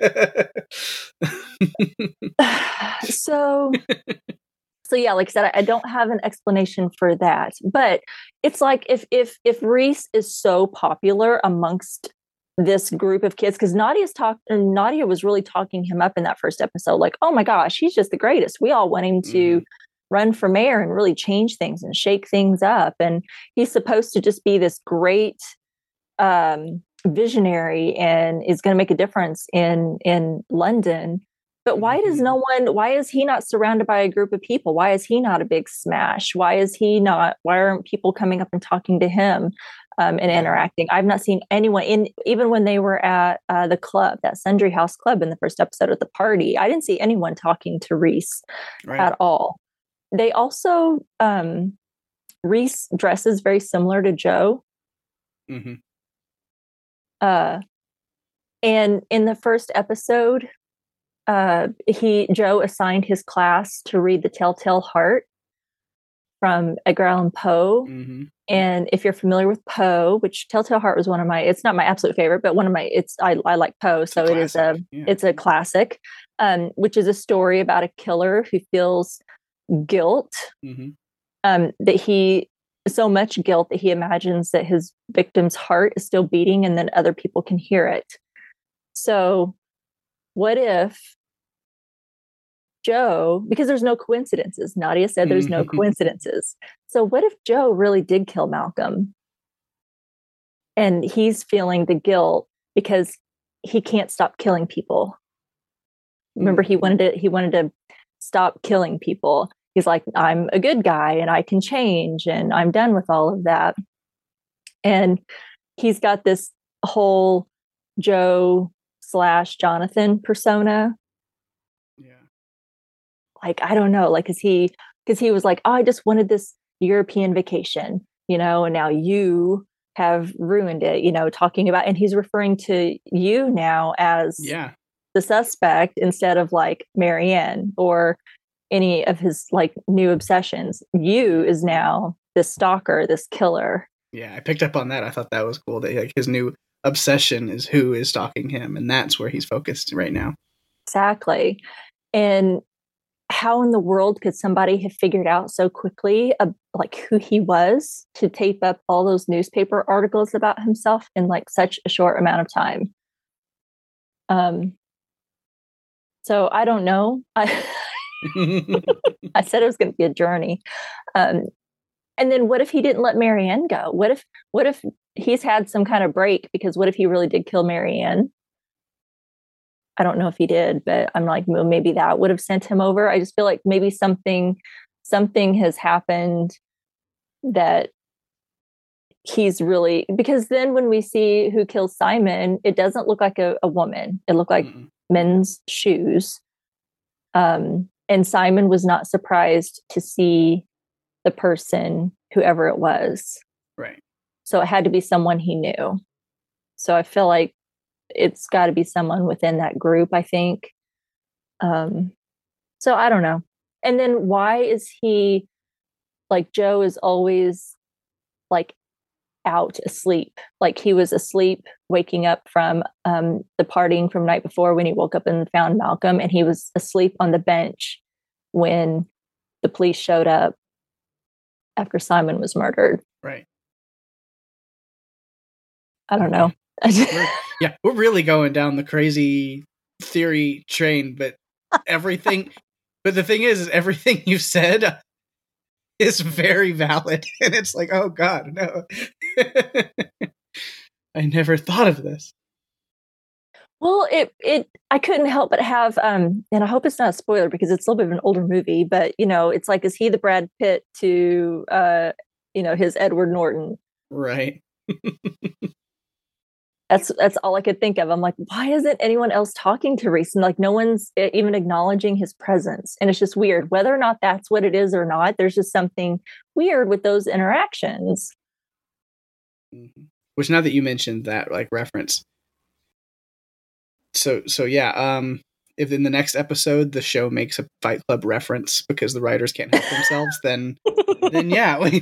so, so yeah, like I said, I, I don't have an explanation for that. But it's like if if if Reese is so popular amongst this group of kids, because Nadia's talk, Nadia was really talking him up in that first episode, like, oh my gosh, he's just the greatest. We all want him to. Mm. Run for mayor and really change things and shake things up. And he's supposed to just be this great um, visionary and is going to make a difference in, in London. But why does no one, why is he not surrounded by a group of people? Why is he not a big smash? Why is he not, why aren't people coming up and talking to him um, and interacting? I've not seen anyone in, even when they were at uh, the club, that Sundry House Club in the first episode of the party, I didn't see anyone talking to Reese right. at all. They also, um, Reese dresses very similar to Joe. Mm-hmm. Uh, and in the first episode, uh, he Joe assigned his class to read The Telltale Heart from Edgar Allan Poe. Mm-hmm. And if you're familiar with Poe, which Telltale Heart was one of my, it's not my absolute favorite, but one of my, it's, I, I like Poe. So it is a, yeah. it's a classic, um, which is a story about a killer who feels guilt, mm-hmm. um, that he so much guilt that he imagines that his victim's heart is still beating and then other people can hear it. So what if Joe, because there's no coincidences, Nadia said there's no coincidences. So what if Joe really did kill Malcolm and he's feeling the guilt because he can't stop killing people? Remember, he wanted to, he wanted to stop killing people. He's like, I'm a good guy and I can change and I'm done with all of that. And he's got this whole Joe slash Jonathan persona. Yeah. Like, I don't know, like, is he, because he was like, oh, I just wanted this European vacation, you know, and now you have ruined it, you know, talking about, and he's referring to you now as yeah. the suspect instead of like Marianne or any of his like new obsessions. You is now this stalker, this killer. Yeah, I picked up on that. I thought that was cool that like his new obsession is who is stalking him, and that's where he's focused right now. Exactly. And how in the world could somebody have figured out so quickly uh, like who he was to tape up all those newspaper articles about himself in like such a short amount of time? Um, so I don't know. I I said it was going to be a journey. Um, and then what if he didn't let Marianne go? What if what if he's had some kind of break? Because what if he really did kill Marianne? I don't know if he did, but I'm like, well, maybe that would have sent him over. I just feel like maybe something something has happened that he's really, because then when we see who kills Simon, it doesn't look like a, a woman. It looked like mm-hmm. men's shoes. Um, and Simon was not surprised to see the person, whoever it was. Right. So it had to be someone he knew. So I feel like it's got to be someone within that group, I think. Um, so I don't know. And then why is he, like, Joe is always like out asleep. Like he was asleep, waking up from um, the partying from night before when he woke up and found Malcolm, and he was asleep on the bench when the police showed up after Simon was murdered. Right. I don't know. we're, yeah, we're really going down the crazy theory train, but everything, but the thing is, is everything you said is very valid. And it's like, oh God, no. I never thought of this. Well, it, it, I couldn't help but have, um, and I hope it's not a spoiler because it's a little bit of an older movie, but you know, it's like, is he the Brad Pitt to, uh, you know, his Edward Norton? Right. That's that's all I could think of. I'm like, why isn't anyone else talking to Reese? And like, no one's even acknowledging his presence. And it's just weird. Whether or not that's what it is or not, there's just something weird with those interactions. Mm-hmm. Which, now that you mentioned that, like, reference. So, so yeah, um, if in the next episode the show makes a Fight Club reference because the writers can't help themselves, then, then yeah. We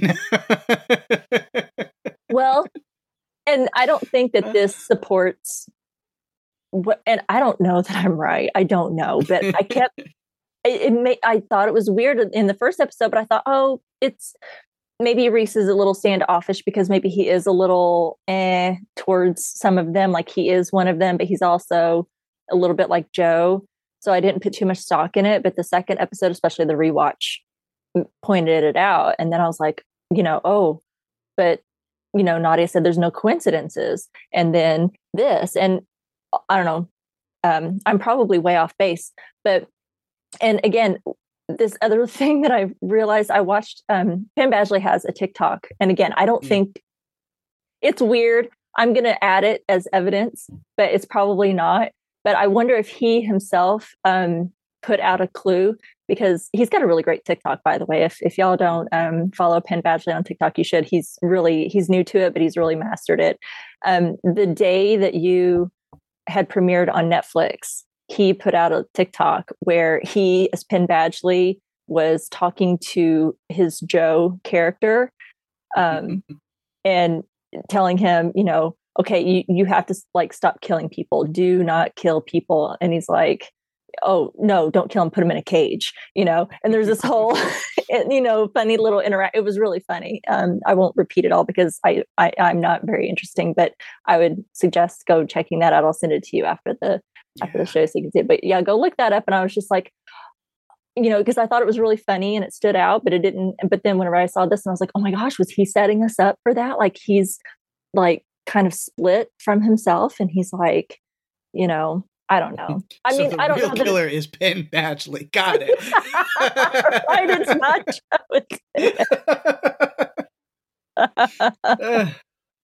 know. Well, and I don't think that this supports what, and I don't know that I'm right. I don't know, but I kept, it, it made, I thought it was weird in the first episode, but I thought, oh, it's maybe Reese is a little standoffish because maybe he is a little eh towards some of them. Like he is one of them, but he's also a little bit like Joe. So I didn't put too much stock in it. But the second episode, especially the rewatch, pointed it out. And then I was like, you know, oh, but you know, Nadia said there's no coincidences. And then this, and I don't know, um, I'm probably way off base, but, and again, this other thing that I realized, I watched, um, Penn Badgley has a TikTok. And again, I don't mm. think it's weird. I'm going to add it as evidence, but it's probably not. But I wonder if he himself um, put out a clue, because he's got a really great TikTok, by the way. If if y'all don't um, follow Penn Badgley on TikTok, you should. He's really, he's new to it, but he's really mastered it. Um, the day that you had premiered on Netflix, he put out a TikTok where he, as Penn Badgley, was talking to his Joe character um, and telling him, you know, okay, you, you have to like stop killing people. Do not kill people. And he's like, oh no, don't kill him, put him in a cage, you know. And there's this whole you know, funny little interact. It was really funny. um I won't repeat it all because I, I I'm not very interesting, but I would suggest go checking that out. I'll send it to you after the yeah. after the show so you can see it. But yeah, go look that up. And I was just like, you know, because I thought it was really funny and it stood out, but it didn't. But then whenever I saw this, and I was like, oh my gosh, was he setting us up for that? Like he's like kind of split from himself, and he's like, you know, I don't know. I so mean, the I don't real know. The killer is Penn Badgley. Got it. Right, it's not Joe.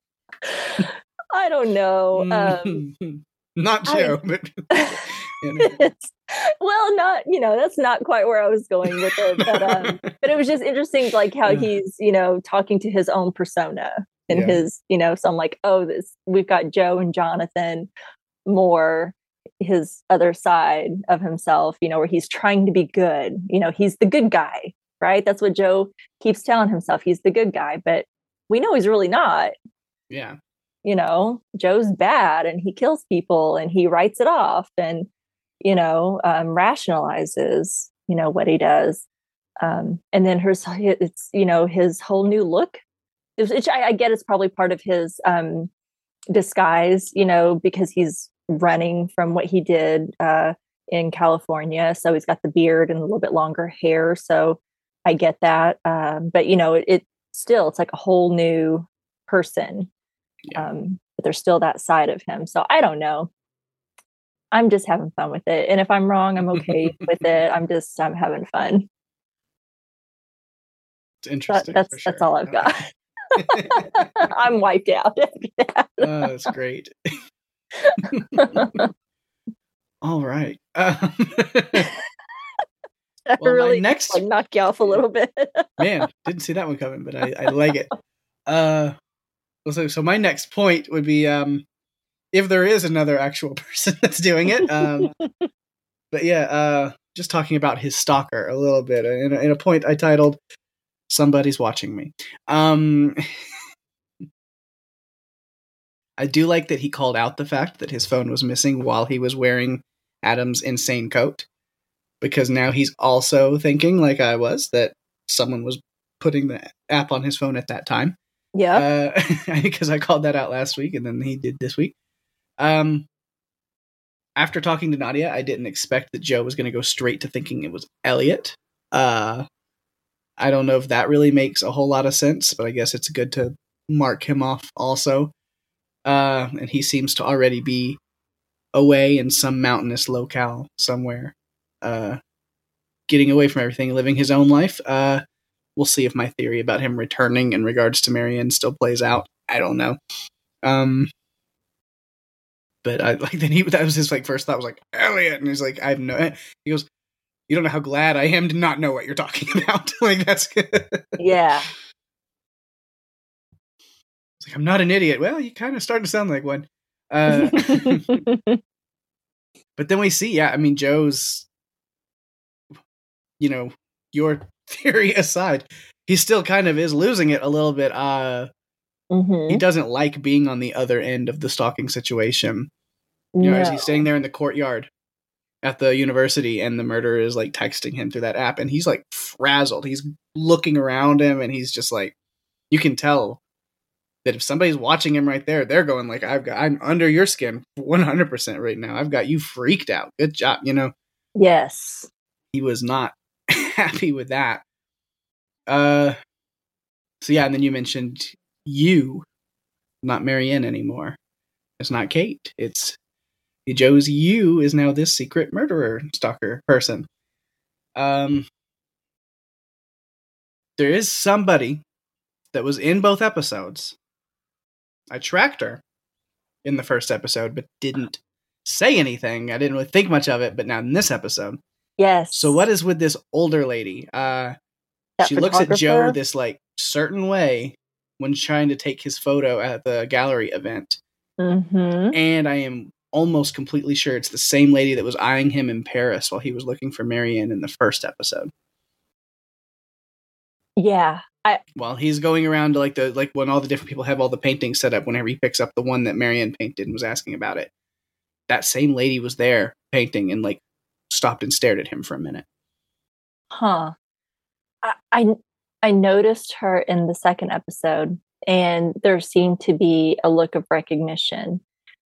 I don't know. Um, not Joe, I, but you know. Well, not, you know, that's not quite where I was going with it. But um, but it was just interesting, like how he's, you know, talking to his own persona and yeah. his, you know. So I'm like, oh, this we've got Joe and Jonathan more. His other side of himself, you know, where he's trying to be good, you know, he's the good guy, right? That's what Joe keeps telling himself. He's the good guy, but we know he's really not. Yeah. You know, Joe's bad and he kills people and he writes it off and, you know, um, rationalizes. you know, what he does. Um, and then her, it's, you know, his whole new look, which I, I get it's probably part of his um, disguise, you know, because he's running from what he did uh, in California. So he's got the beard and a little bit longer hair. So I get that. Um, but, you know, it, it still, it's like a whole new person. Yeah. Um, but there's still that side of him. So I don't know. I'm just having fun with it. And if I'm wrong, I'm okay with it. I'm just, I'm having fun. It's interesting. That, that's, sure. that's all I've got. I'm wiped out. Oh, that's great. All right. Um, I well, really my next like knock you off a little bit. Man, didn't see that one coming, but I, I like it. Uh, so, so my next point would be um, if there is another actual person that's doing it. Um, but yeah, uh, just talking about his stalker a little bit in a, in a point I titled "Somebody's Watching Me." Um, I do like that he called out the fact that his phone was missing while he was wearing Adam's insane coat, because now he's also thinking, like I was, that someone was putting the app on his phone at that time. Yeah. Uh, because I called that out last week, and then he did this week. Um, after talking to Nadia, I didn't expect that Joe was going to go straight to thinking it was Elliot. Uh, I don't know if that really makes a whole lot of sense, but I guess it's good to mark him off also. Uh, and he seems to already be away in some mountainous locale somewhere, uh, getting away from everything, living his own life. Uh, we'll see if my theory about him returning in regards to Marianne still plays out. I don't know. Um, but I like then he that was his like first thought was like Elliot, and he's like, I have no. He goes, you don't know how glad I am to not know what you're talking about. Like that's yeah. It's like, I'm not an idiot. Well, you kind of starting to sound like one. Uh, but then we see, yeah, I mean, Joe's, you know, your theory aside, he still kind of is losing it a little bit. Uh, mm-hmm. He doesn't like being on the other end of the stalking situation. You know, no. as he's standing there in the courtyard at the university and the murderer is like texting him through that app and he's like frazzled. He's looking around him and he's just like, you can tell that if somebody's watching him right there, they're going like, I've got, I'm under your skin one hundred percent right now. I've got you freaked out. Good job. You know? Yes. He was not happy with that. Uh, so yeah. And then you mentioned you, not Marianne anymore. It's not Kate. It's Joe's you is now this secret murderer stalker person. Um, there is somebody that was in both episodes. I tracked her in the first episode, but didn't say anything. I didn't really think much of it, but now in this episode. Yes. So what is with this older lady? Uh, she looks at Joe this like certain way when trying to take his photo at the gallery event. Mm-hmm. And I am almost completely sure it's the same lady that was eyeing him in Paris while he was looking for Marianne in the first episode. Yeah. I, While he's going around to like the like when all the different people have all the paintings set up, whenever he picks up the one that Marianne painted and was asking about it, that same lady was there painting and like stopped and stared at him for a minute. Huh. I, I I noticed her in the second episode, and there seemed to be a look of recognition.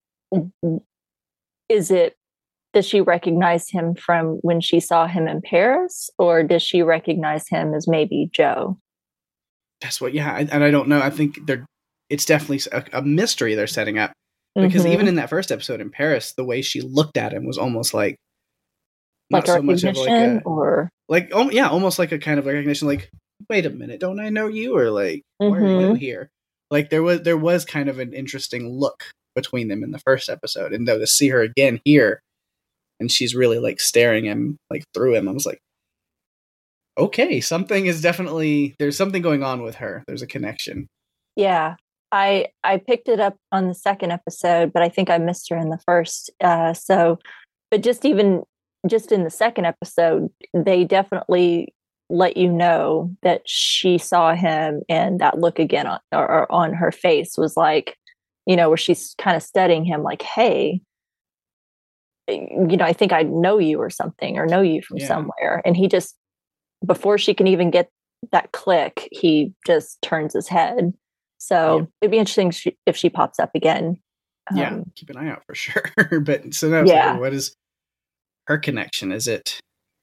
Is it, does she recognize him from when she saw him in Paris, or does she recognize him as maybe Joe? That's what, yeah, and I don't know. I think they're, it's definitely a, a mystery they're setting up. Because mm-hmm. even in that first episode in Paris, the way she looked at him was almost like, like not so much of like a, or like, oh, yeah, almost like a kind of recognition, like, wait a minute, don't I know you? Or like, mm-hmm. why are you here? Like there was, there was kind of an interesting look between them in the first episode. And though to see her again here, and she's really like staring him like through him, I was like, okay, something is definitely, there's something going on with her. There's a connection. Yeah. I I picked it up on the second episode, but I think I missed her in the first. Uh, so, but just even just in the second episode, they definitely let you know that she saw him, and that look again on, or on her face was like, you know, where she's kind of studying him, like, hey, you know, I think I know you or something, or know you from Yeah. somewhere. And he just, before she can even get that click, he just turns his head. So Yeah. it'd be interesting if she, if she pops up again. Yeah, Um, keep an eye out for sure. But so now it's Yeah. like, what is her connection? Is it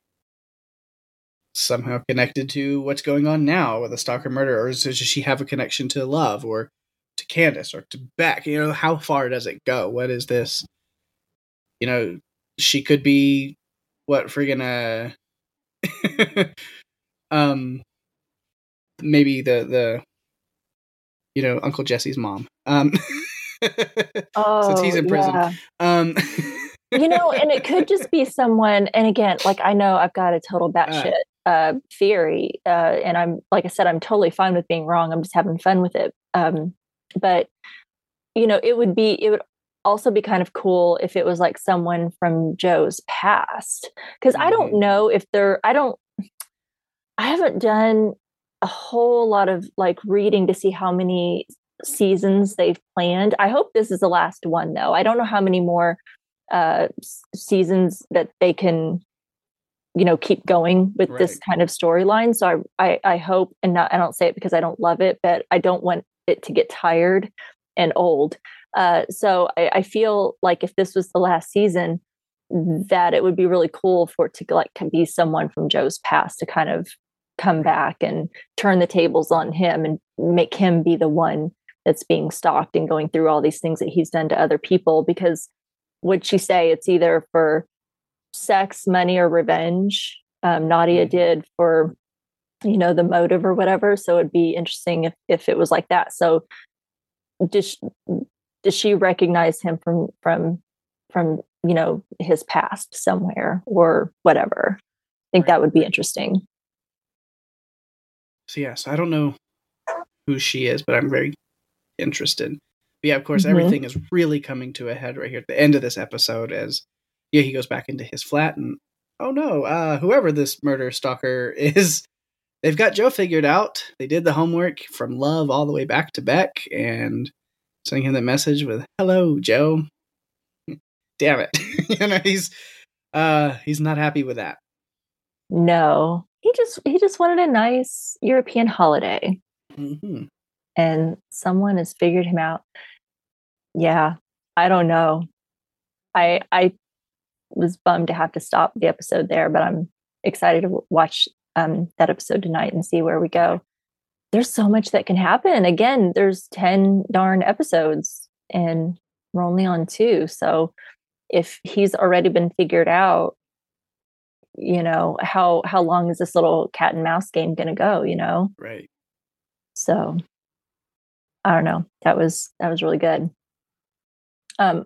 somehow connected to what's going on now with the stalker murder, or does she have a connection to Love or to Candace or to Beck? You know, how far does it go? What is this? You know, she could be what friggin' uh um maybe the the you know, Uncle Jesse's mom. Um since he's oh, in prison. yeah. Um You know, and it could just be someone, and again, like, I know I've got a total batshit uh, theory, uh, and I'm, like I said, I'm totally fine with being wrong. I'm just having fun with it. Um, but, you know, it would be, it would also be kind of cool if it was like someone from Joe's past. Because I don't Mhm. know if they're, I don't, I haven't done a whole lot of like reading to see how many seasons they've planned. I hope this is the last one, though. I don't know how many more uh s- seasons that they can, you know, keep going with this Right. kind of storyline. So I, I I hope, and not, I don't say it because I don't love it, but I don't want it to get tired and old. Uh so I, I feel like if this was the last season, that it would be really cool for it to like be someone from Joe's past to kind of come Right. back and turn the tables on him and make him be the one that's being stalked and going through all these things that he's done to other people. Because would she say it's either for sex, money, or revenge? Um, Nadia Mhm. did for, you know, the motive or whatever. So it'd be interesting if if it was like that. So does she, does she recognize him from from from you know, his past somewhere or whatever? I think Right. that would be interesting. So yes, I don't know who she is, but I'm very interested. But yeah, of course, Mhm. everything is really coming to a head right here at the end of this episode as yeah, he goes back into his flat and oh no, uh, whoever this murder stalker is, they've got Joe figured out. They did the homework from Love all the way back to Beck and sending him that message with "Hello, Joe." Damn it, you know he's uh he's not happy with that. No, he just he just wanted a nice European holiday, hmm and someone has figured him out. Yeah, I don't know. I I was bummed to have to stop the episode there, but I'm excited to w- watch um, that episode tonight and see where we go. There's so much that can happen. Again, there's ten darn episodes, and we're only on two. So if he's already been figured out, you know, how how long is this little cat and mouse game going to go? You know, Right. so I don't know. That was that was really good. Um,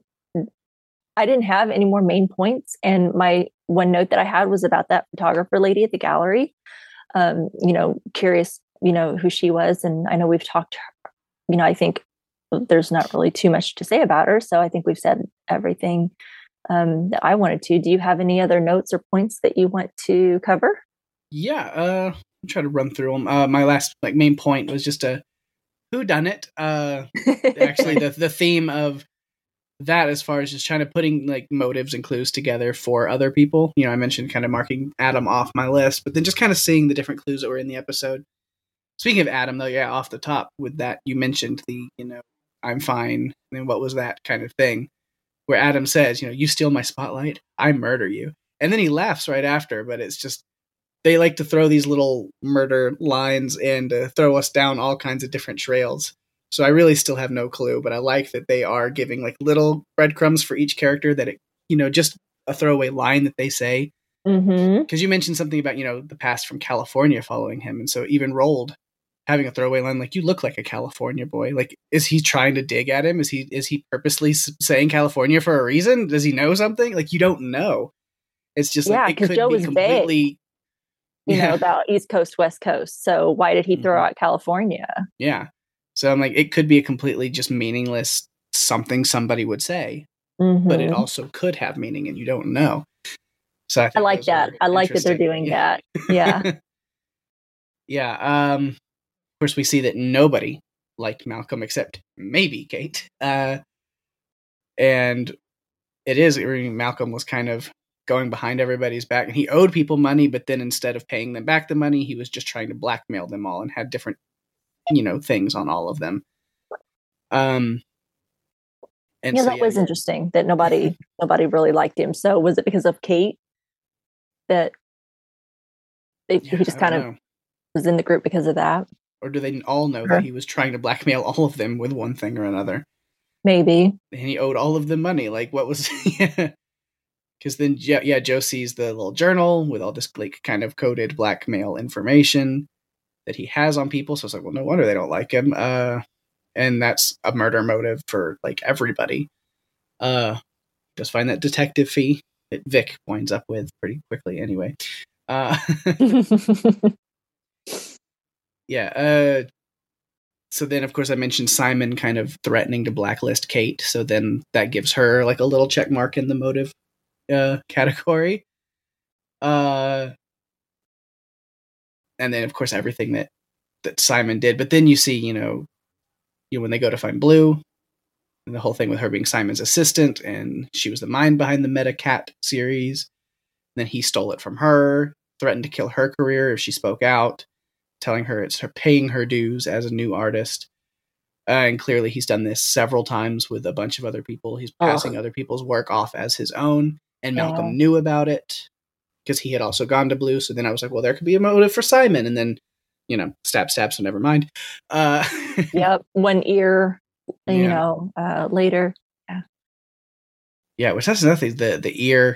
I didn't have any more main points, and my one note that I had was about that photographer lady at the gallery. Um, you know, curious, you know, who she was, and I know we've talked. You know, I think there's not really too much to say about her, so I think we've said everything um, that I wanted to. Do you have any other notes or points that you want to cover? Yeah, uh, I'll try to run through them. Uh, my last like main point was just a who done it. Uh, actually, the the theme of that, as far as just trying to putting like motives and clues together for other people. You know, I mentioned kind of marking Adam off my list, but then just kind of seeing the different clues that were in the episode. Speaking of Adam, though, yeah, off the top with that, you mentioned the you know I'm fine. And then what was that kind of thing where Adam says, you know, you steal my spotlight, I murder you, and then he laughs right after. But it's just they like to throw these little murder lines and uh, throw us down all kinds of different trails. So I really still have no clue, but I like that they are giving like little breadcrumbs for each character that it, you know, just a throwaway line that they say. Mm-hmm. Because you mentioned something about, you know, the past from California following him. And so even Rolled having a throwaway line like, you look like a California boy. Like, is he trying to dig at him? Is he, is he purposely saying California for a reason? Does he know something? Like, you don't know. It's just Yeah, like, it because could Joe be was vague, completely, you know, yeah. about East Coast, West Coast. So why did he throw Mhm. out California? Yeah. So I'm like, it could be a completely just meaningless something somebody would say, but it Mm-hmm. also could have meaning and you don't know. So I I think like those that. are I like that they're interesting. doing Yeah. that. Yeah. yeah. Um, of course, we see that nobody liked Malcolm except maybe Kate. Uh, and it is. I mean, Malcolm was kind of going behind everybody's back, and he owed people money, but then instead of paying them back the money, he was just trying to blackmail them all and had different, you know, things on all of them. Um, and yeah, so, that yeah, was interesting that nobody nobody really liked him. So was it because of Kate that they, yeah, he just I kind don't of know. was in the group because of that? Or do they all know Sure. that he was trying to blackmail all of them with one thing or another? Maybe. And he owed all of them money. Like, what was... Because then, yeah, yeah, Joe sees the little journal with all this, like, kind of coded blackmail information that he has on people. So it's like, well, no wonder they don't like him. Uh, and that's a murder motive for, like, everybody. Uh, just find that detective fee that Vic winds up with pretty quickly anyway. Uh, yeah, uh... So then, of course, I mentioned Simon kind of threatening to blacklist Kate. So then that gives her like a little check mark in the motive uh, category. Uh, and then, of course, everything that, that Simon did. But then you see, you know, you know, when they go to find Blue, and the whole thing with her being Simon's assistant, and she was the mind behind the Meta-Cat series. And then he stole it from her, threatened to kill her career if she spoke out, telling her it's her paying her dues as a new artist. Uh, and clearly he's done this several times with a bunch of other people. He's passing oh. other people's work off as his own. And Malcolm yeah. knew about it because he had also gone to Blue. So then I was like, well, there could be a motive for Simon. And then, you know, stab, stab, so never mind. Uh, yep. One ear, you yeah. know, uh, later. Yeah. Yeah, which that's another thing. The, the ear...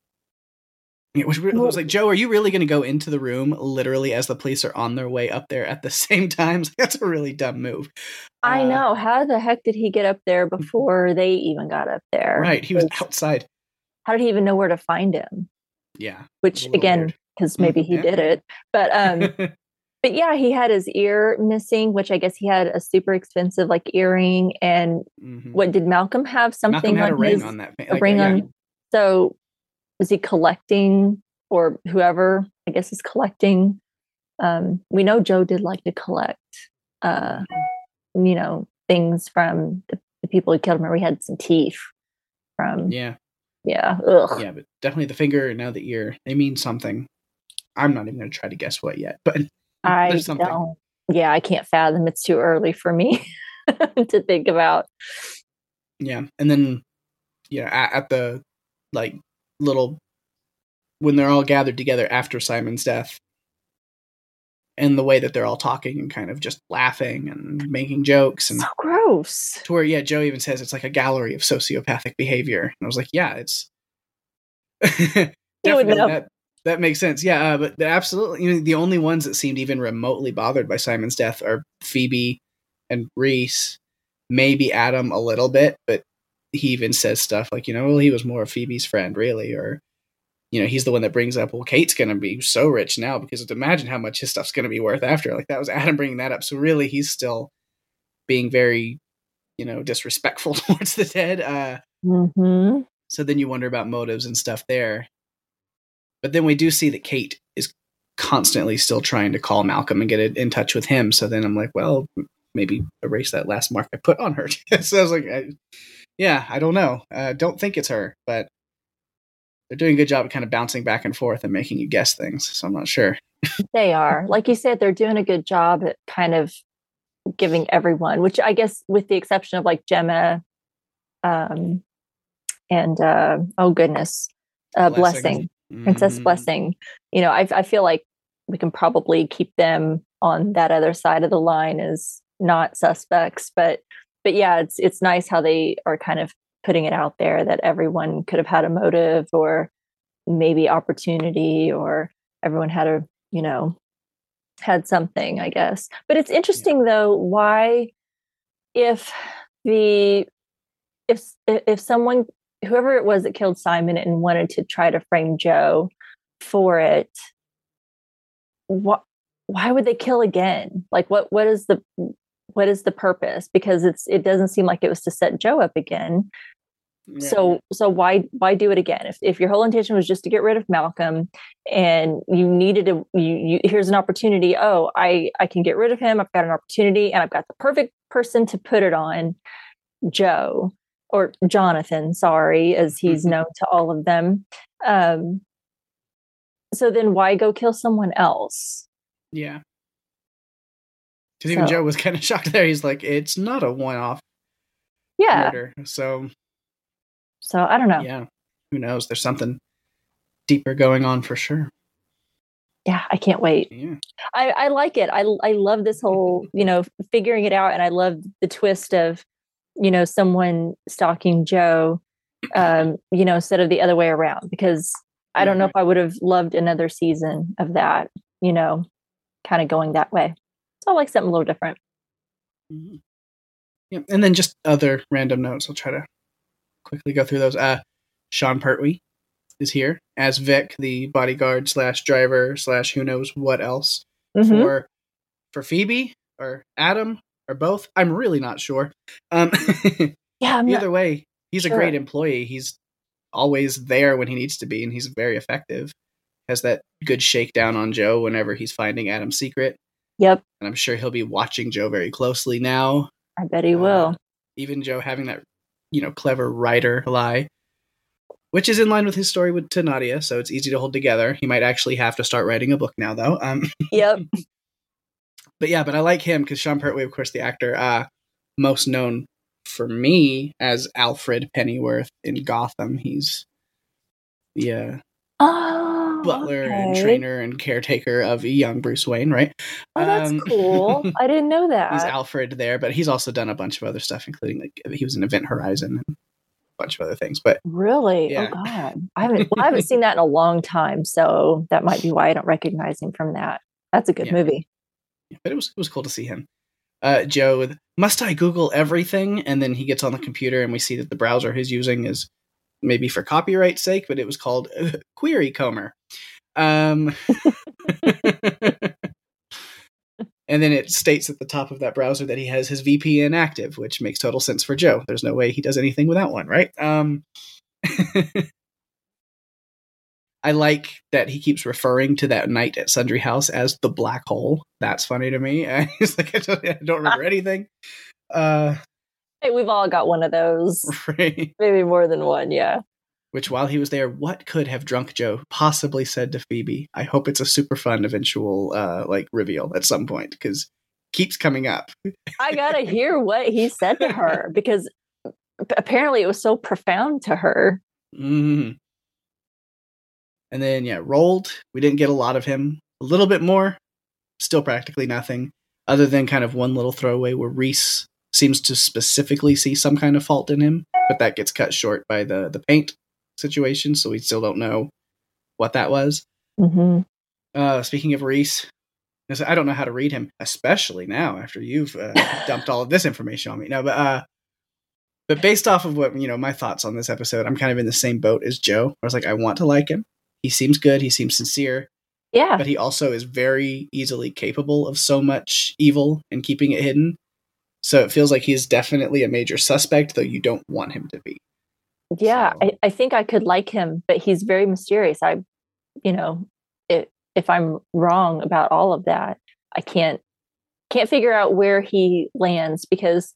It was, it was like, Joe, are you really going to go into the room literally as the police are on their way up there at the same time? That's a really dumb move. I uh, know. How the heck did he get up there before they even got up there? Right. He was outside. How did he even know where to find him? Yeah. Which, again, because maybe he yeah. did it. But, um, but yeah, he had his ear missing, which I guess he had a super expensive like earring. And mm-hmm. what did Malcolm have? Something Malcolm had on a ring his, on that. Like, a ring yeah. on. So, was he collecting, or whoever I guess is collecting? Um, we know Joe did like to collect, uh, you know, things from the, the people who killed him. Or he had some teeth from. Yeah, yeah, ugh. yeah, but definitely the finger and now the ear. They mean something. I'm not even going to try to guess what yet, but I there's something. Don't. Yeah, I can't fathom. It's too early for me to think about. Yeah, and then yeah, at, at the like. little when they're all gathered together after Simon's death, and the way that they're all talking and kind of just laughing and making jokes and so gross. To where yeah, Joe even says it's like a gallery of sociopathic behavior. And I was like, yeah, it's you would know. that that makes sense. Yeah, uh, but absolutely, you know, the only ones that seemed even remotely bothered by Simon's death are Phoebe and Reese, maybe Adam a little bit, but he even says stuff like, you know, well, he was more of Phoebe's friend, really, or, you know, he's the one that brings up, well, Kate's going to be so rich now because imagine how much his stuff's going to be worth after. Like, that was Adam bringing that up. So really, he's still being very, you know, disrespectful towards the dead. Uh, mm-hmm. So then you wonder about motives and stuff there. But then we do see that Kate is constantly still trying to call Malcolm and get in touch with him. So then I'm like, well, maybe erase that last mark I put on her. So I was like, I, yeah, I don't know. I uh, don't think it's her, but they're doing a good job of kind of bouncing back and forth and making you guess things. So I'm not sure. They are. Like you said, they're doing a good job at kind of giving everyone, which I guess with the exception of like Gemma um, and, uh, oh goodness, uh, Blessing, mm-hmm. Princess Blessing. You know, I, I feel like we can probably keep them on that other side of the line as not suspects, but But yeah, it's it's nice how they are kind of putting it out there that everyone could have had a motive or maybe opportunity, or everyone had a, you know, had something, I guess. But it's interesting yeah. though, why if the if if someone, whoever it was that killed Simon and wanted to try to frame Joe for it, what why would they kill again? Like what what is the What is the purpose? Because it's it doesn't seem like it was to set Joe up again. Yeah. So so why why do it again? If if your whole intention was just to get rid of Malcolm and you needed to, you, you here's an opportunity. Oh, I I can get rid of him. I've got an opportunity, and I've got the perfect person to put it on, Joe. or Jonathan, sorry, as he's known to all of them. Um, so then why go kill someone else? Yeah. Because even So- Joe was kind of shocked there. He's like, it's not a one-off Yeah. murder. So, So I don't know. yeah, who knows? There's something deeper going on for sure. Yeah, I can't wait. Yeah. I, I like it. I I love this whole, you know, figuring it out, and I love the twist of, you know, someone stalking Joe, um, you know, instead of the other way around. Because I don't know if I would have loved another season of that, you know, kind of going that way. So I like something a little different. Mm-hmm. Yeah, and then just other random notes. I'll try to quickly go through those. Uh, Sean Pertwee is here as Vic, the bodyguard slash driver slash who knows what else Mhm. for for Phoebe or Adam or both. I'm really not sure. Um, Yeah, I'm either not, way, he's sure. a great employee. He's always there when he needs to be, and he's very effective. Has that good shakedown on Joe whenever he's finding Adam's secret. Yep, And I'm sure he'll be watching Joe very closely now. I bet he Uh, will. Even Joe having that, you know, clever writer lie, which is in line with his story with to Nadia, so it's easy to hold together. He might actually have to start writing a book now, though. Um, Yep. but yeah, but I like him because Sean Pertwee, of course, the actor, uh, most known for me as Alfred Pennyworth in Gotham. He's the uh, Oh, butler and okay. trainer and caretaker of young Bruce Wayne, right? Oh, that's Um, cool. I didn't know that. He's Alfred there, but he's also done a bunch of other stuff, including like he was in Event Horizon and a bunch of other things. But Really? Yeah. Oh God, I haven't. Well, I haven't seen that in a long time, so that might be why I don't recognize him from that. That's a good Yeah. movie. but it was it was cool to see him. Uh, Joe with must I Google everything? And then he gets on the computer and we see that the browser he's using is maybe for copyright's sake, but it was called uh, Query Comer. Um, and then it states at the top of that browser that he has his V P N active, which makes total sense for Joe. There's no way he does anything without one, right? Um, I like that he keeps referring to that night at Sundry House as the black hole. That's funny to me. He's like, I don't, I don't remember anything. Uh, Hey, we've all got one of those. right. Maybe more than one. Yeah. Which, while he was there, what could have drunk Joe possibly said to Phoebe? I hope it's a super fun eventual uh, like reveal at some point because keeps coming up. I gotta hear what he said to her because apparently it was so profound to her. Mm. And then yeah, Rolled. We didn't get a lot of him. A little bit more, still practically nothing, other than kind of one little throwaway where Reese seems to specifically see some kind of fault in him, but that gets cut short by the the paint situation, so we still don't know what that was. Mm-hmm. Uh, speaking of Reese, I don't know how to read him, especially now after you've uh, dumped all of this information on me. No, but uh, but based off of what you know, my thoughts on this episode, I'm kind of in the same boat as Joe. I was like, I want to like him. He seems good. He seems sincere. Yeah. But he also is very easily capable of so much evil and keeping it hidden. So it feels like he's definitely a major suspect, though you don't want him to be. Yeah. So- I, I think I could like him, but he's very mysterious. I, you know, it, if I'm wrong about all of that, I can't can't figure out where he lands because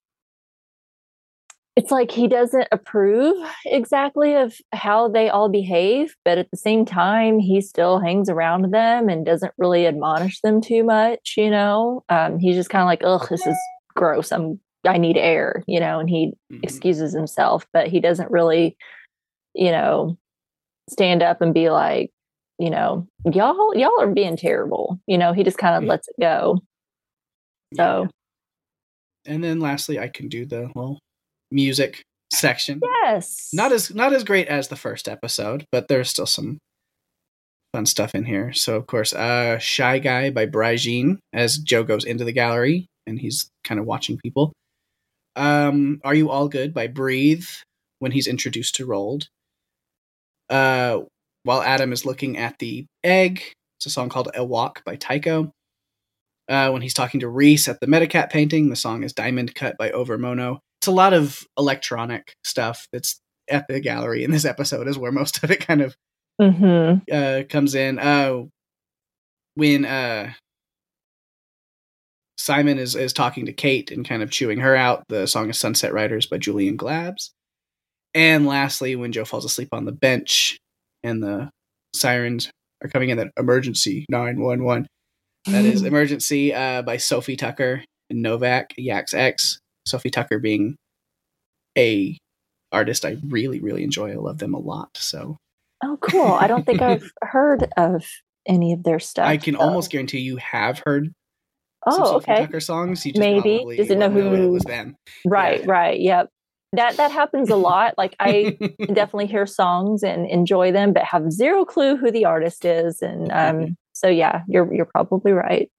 it's like he doesn't approve exactly of how they all behave, but at the same time, he still hangs around them and doesn't really admonish them too much, you know? Um, he's just kind of like, ugh, this is gross. I'm, I need air, you know, and he Mhm. excuses himself, but he doesn't really, you know, stand up and be like, you know, y'all, y'all are being terrible. You know, he just kind of Yeah. lets it go. So, And then lastly, I can do the well music section. yes. Not as not as great as the first episode, but there's still some fun stuff in here. So of course, uh, Shy Guy by Brijean as Joe goes into the gallery and he's kind of watching people. Um, Are You All Good by Breathe when he's introduced to Rolled. Uh, while Adam is looking at the egg, it's a song called A Walk by Tycho. Uh, when he's talking to Reese at the Metacat painting, the song is Diamond Cut by Overmono. It's a lot of electronic stuff that's at the gallery in this episode is where most of it kind of Mm-hmm. uh, comes in. Uh, when uh, Simon is, is talking to Kate and kind of chewing her out. The song is Sunset Riders by Julian Glabs. And lastly, when Joe falls asleep on the bench and the sirens are coming in, that emergency nine one one. That is Emergency uh, by Sophie Tucker and Novak, Yaks X. Sophie Tucker being a artist I really, really enjoy. I love them a lot. So, oh, cool. I don't think I've heard of any of their stuff. I can so. almost guarantee you have heard oh, some Sophie okay. Tucker songs. You just Maybe. probably Does it know wouldn't who know it was them. Right, yeah. right. Yep. That that happens a lot. Like I definitely hear songs and enjoy them, but have zero clue who the artist is. And um, so yeah, you're you're probably right.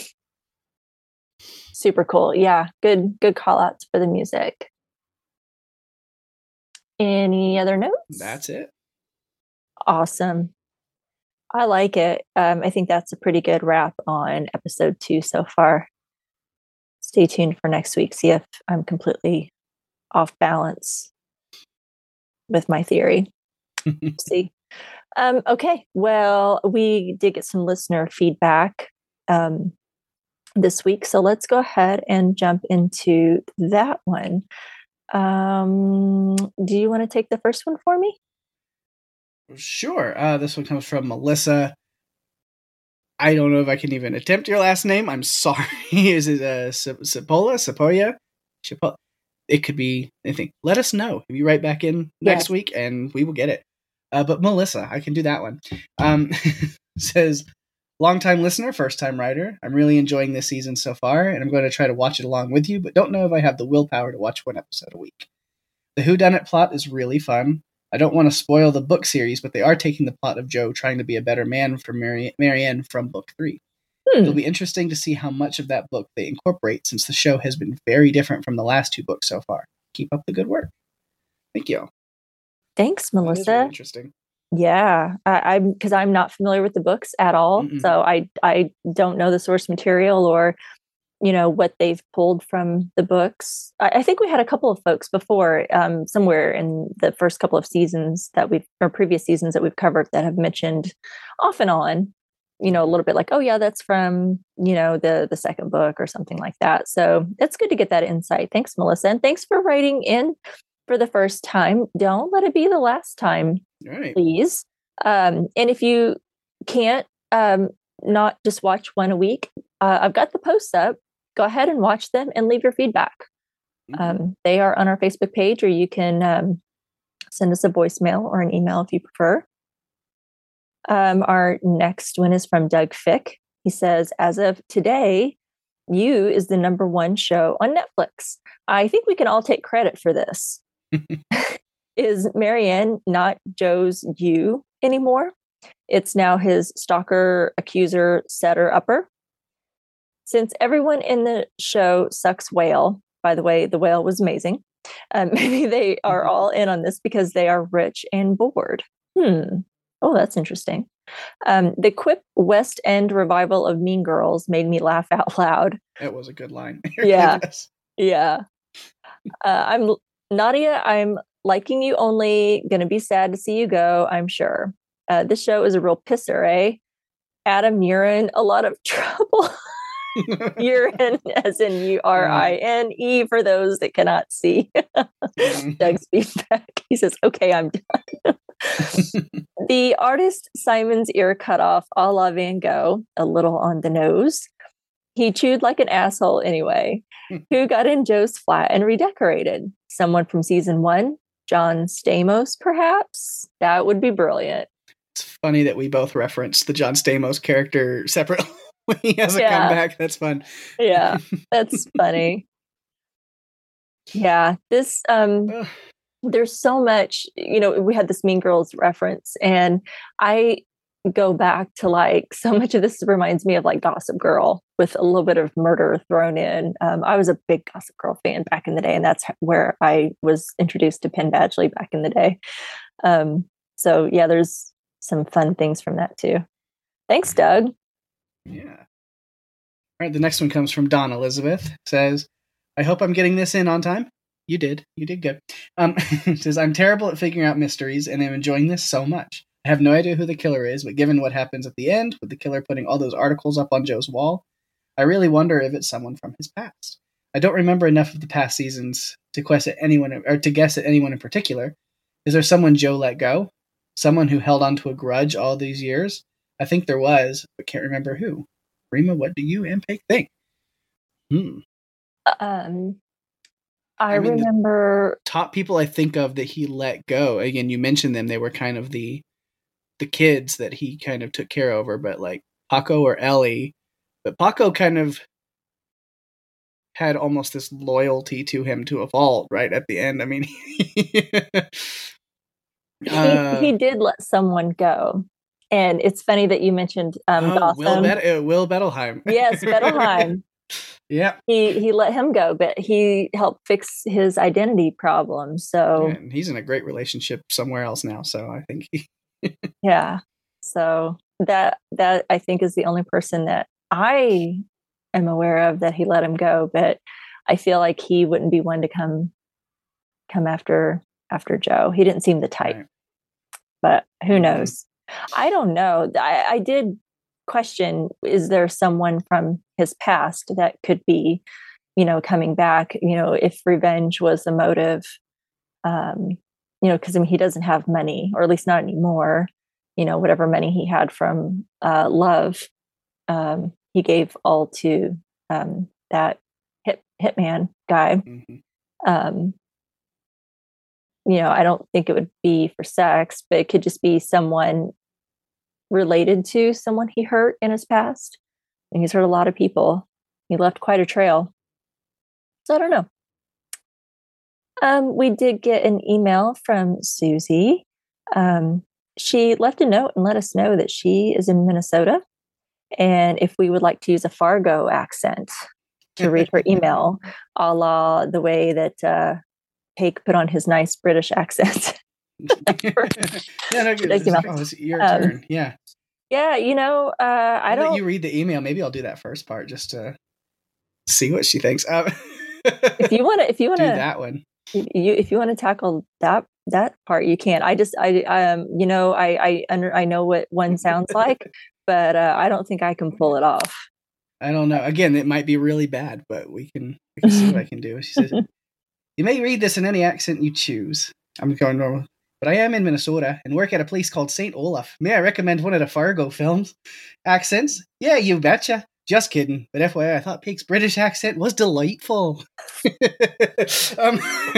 Super cool. Yeah, good good call outs for the music. Any other notes? That's it. Awesome. I like it. Um, I think that's a pretty good wrap on episode two so far. Stay tuned for next week. See if I'm completely off balance with my theory. See. Um, okay. Well, we did get some listener feedback um, this week. So let's go ahead and jump into that one. Um, do you want to take the first one for me? Sure. Uh, this one comes from Melissa. I don't know if I can even attempt your last name. I'm sorry. Is it uh, Cipolla? Cipolla? Cipolla? It could be anything. Let us know. If you write back in next yes. week and we will get it. Uh, but Melissa, I can do that one. Um, says, longtime listener, first time writer. I'm really enjoying this season so far, and I'm going to try to watch it along with you, but don't know if I have the willpower to watch one episode a week. The whodunit plot is really fun. I don't want to spoil the book series, but they are taking the plot of Joe trying to be a better man for Mary- Marianne from book three. Hmm. It'll be interesting to see how much of that book they incorporate, since the show has been very different from the last two books so far. Keep up the good work. Thank you. Thanks, Melissa. Really interesting. Yeah, I, I'm because I'm not familiar with the books at all, Mm-mm. so I I don't know the source material or you know what they've pulled from the books. I, I think we had a couple of folks before, um, somewhere in the first couple of seasons that we've or previous seasons that we've covered that have mentioned off and on, you know, a little bit like, oh yeah, that's from you know the the second book or something like that. So it's good to get that insight. Thanks, Melissa, and thanks for writing in for the first time. Don't let it be the last time. Right. Please. Um, and if you can't um, not just watch one a week, uh, I've got the posts up. Go ahead and watch them and leave your feedback. Mm-hmm. Um, they are on our Facebook page, or you can um, send us a voicemail or an email if you prefer. Um, our next one is from Doug Fick. He says, as of today, You is the number one show on Netflix. I think we can all take credit for this. Is Marianne not Joe's you anymore? It's now his stalker, accuser, setter upper. Since everyone in the show sucks whale, by the way, the whale was amazing. Um, maybe they are all in on this because they are rich and bored. Hmm. Oh, that's interesting. Um, the Quip West End revival of Mean Girls made me laugh out loud. That was a good line. Yeah. Yeah. Uh, I'm Nadia. I'm liking you only. Gonna be sad to see you go, I'm sure. Uh, this show is a real pisser, eh? Adam, you're in a lot of trouble. Urine, as in U R I N E, for those that cannot see. Doug's feedback. He says, okay, I'm done. The artist Simon's ear cut off a la Van Gogh, a little on the nose. He chewed like an asshole anyway. Who got in Joe's flat and redecorated? Someone from season one? John Stamos, perhaps? That would be brilliant. It's funny that we both referenced the John Stamos character separately. When he has a yeah. comeback. That's fun. Yeah, that's funny. Yeah, this, um, there's so much, you know, we had this Mean Girls reference, and I go back to like, so much of this reminds me of like Gossip Girl with a little bit of murder thrown in. Um, I was a big Gossip Girl fan back in the day, and that's where I was introduced to Penn Badgley back in the day. Um, so yeah, there's some fun things from that too. Thanks, Doug. Yeah. All right. The next one comes from Dawn Elizabeth. Says, I hope I'm getting this in on time. You did. You did good. Um, says, I'm terrible at figuring out mysteries and I'm enjoying this so much. I have no idea who the killer is, but given what happens at the end, with the killer putting all those articles up on Joe's wall, I really wonder if it's someone from his past. I don't remember enough of the past seasons to guess at anyone or to guess at anyone in particular. Is there someone Joe let go? Someone who held on to a grudge all these years? I think there was, but can't remember who. Rima, what do you and Peg think? Hmm. Um, I, I mean, remember top people I think of that he let go. Again, you mentioned them; they were kind of the the kids that he kind of took care over. But like Paco or Ellie, but Paco kind of had almost this loyalty to him to a fault right at the end. I mean, uh, he, he did let someone go. And it's funny that you mentioned um, oh, Gotham. Will, Bet- uh, Will Bettelheim. Yes, Bettelheim. Yeah. He he let him go, but he helped fix his identity problem. So yeah, and he's in a great relationship somewhere else now. So I think he yeah. So that that I think is the only person that I am aware of that he let him go. But I feel like he wouldn't be one to come come after after Joe. He didn't seem the type. Right. But who mm-hmm. knows? I don't know. I, I did question, is there someone from his past that could be, you know, coming back, you know, if revenge was the motive, um, you know, because I mean, he doesn't have money, or at least not anymore, you know, whatever money he had from uh, Love, um, he gave all to um, that hit, hitman guy. Mm-hmm. Um, you know, I don't think it would be for sex, but it could just be someone related to someone he hurt in his past. And he's hurt a lot of people. He left quite a trail. So I don't know. Um, we did get an email from Susie. Um, she left a note and let us know that she is in Minnesota. And if we would like to use a Fargo accent to read her email, a la the way that uh, Paik put on his nice British accent. yeah, no, oh, it's your um, turn. Yeah. Yeah, you know, uh, I I'll don't. Let you read the email. Maybe I'll do that first part just to see what she thinks. Um, if you want to, if you want to do that one, you if you want to tackle that that part, you can. I just, I um, you know, I I under I know what one sounds like, but uh, I don't think I can pull it off. I don't know. Again, it might be really bad, but we can we can see what I can do. She says, "You may read this in any accent you choose." I'm going normal. But I am in Minnesota and work at a place called Saint Olaf. May I recommend one of the Fargo films? Accents? Yeah, you betcha. Just kidding. But F Y I, I thought Paik's British accent was delightful. um,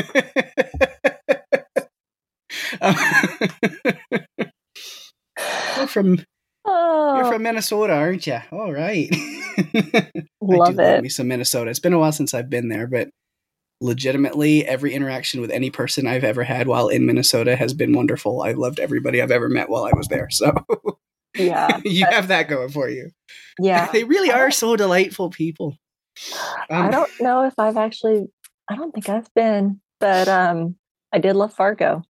um, you're from oh. you're from Minnesota, aren't you? All right. Love I do it. Love me some Minnesota. It's been a while since I've been there, but legitimately every interaction with any person I've ever had while in Minnesota has been wonderful. I loved everybody I've ever met while I was there. So yeah, you have that going for you. Yeah. They really are so delightful people. Um, I don't know if I've actually, I don't think I've been, but um, I did love Fargo.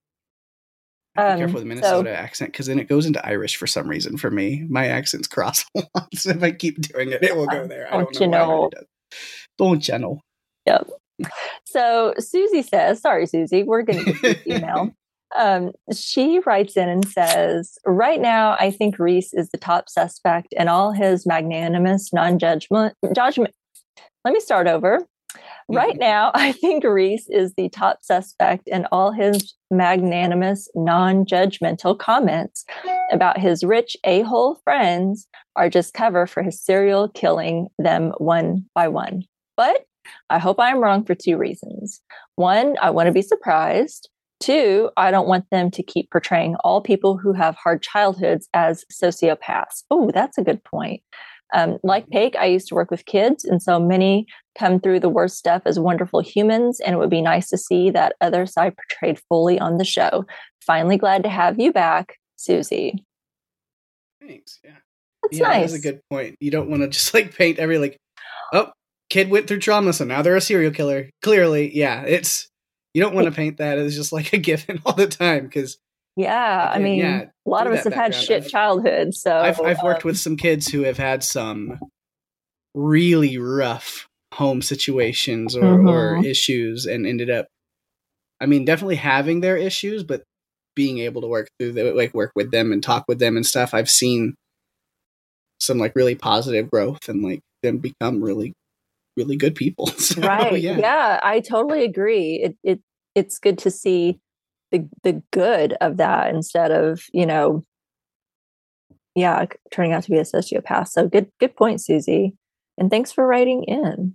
Be um, careful with the Minnesota so, accent, because then it goes into Irish for some reason for me. My accent's cross a lot, so if I keep doing it, it will go there. I don't know, you know. Why it does. Don't you know? Yep. So Susie says, sorry, Susie, we're going to get this email. Um, she writes in and says, right now, I think Reese is the top suspect in all his magnanimous non-judgment. Judgment. Let me start over. Right now, I think Reese is the top suspect in all his magnanimous, non-judgmental comments about his rich a-hole friends are just cover for his serial killing them one by one. But I hope I'm wrong for two reasons. One, I want to be surprised. Two, I don't want them to keep portraying all people who have hard childhoods as sociopaths. Oh, that's a good point. Um, like Paik, I used to work with kids, and so many come through the worst stuff as wonderful humans, and it would be nice to see that other side portrayed fully on the show. Finally glad to have you back, Susie. Thanks, yeah. That's yeah, nice. That's a good point. You don't want to just like paint every like, oh, kid went through trauma, so now they're a serial killer. Clearly, yeah, it's, you don't want to paint that as just like a given all the time, because yeah, again, I mean, yeah, a lot of us have had shit I've, childhoods. So I've I've worked um, with some kids who have had some really rough home situations or, mm-hmm. or issues, and ended up, I mean, definitely having their issues, but being able to work through the, like work with them and talk with them and stuff. I've seen some like really positive growth, and like them become really, really good people. So, right. Yeah. yeah, I totally agree. It it it's good to see the the good of that instead of, you know, yeah, turning out to be a sociopath. So good good point, Susie. And thanks for writing in.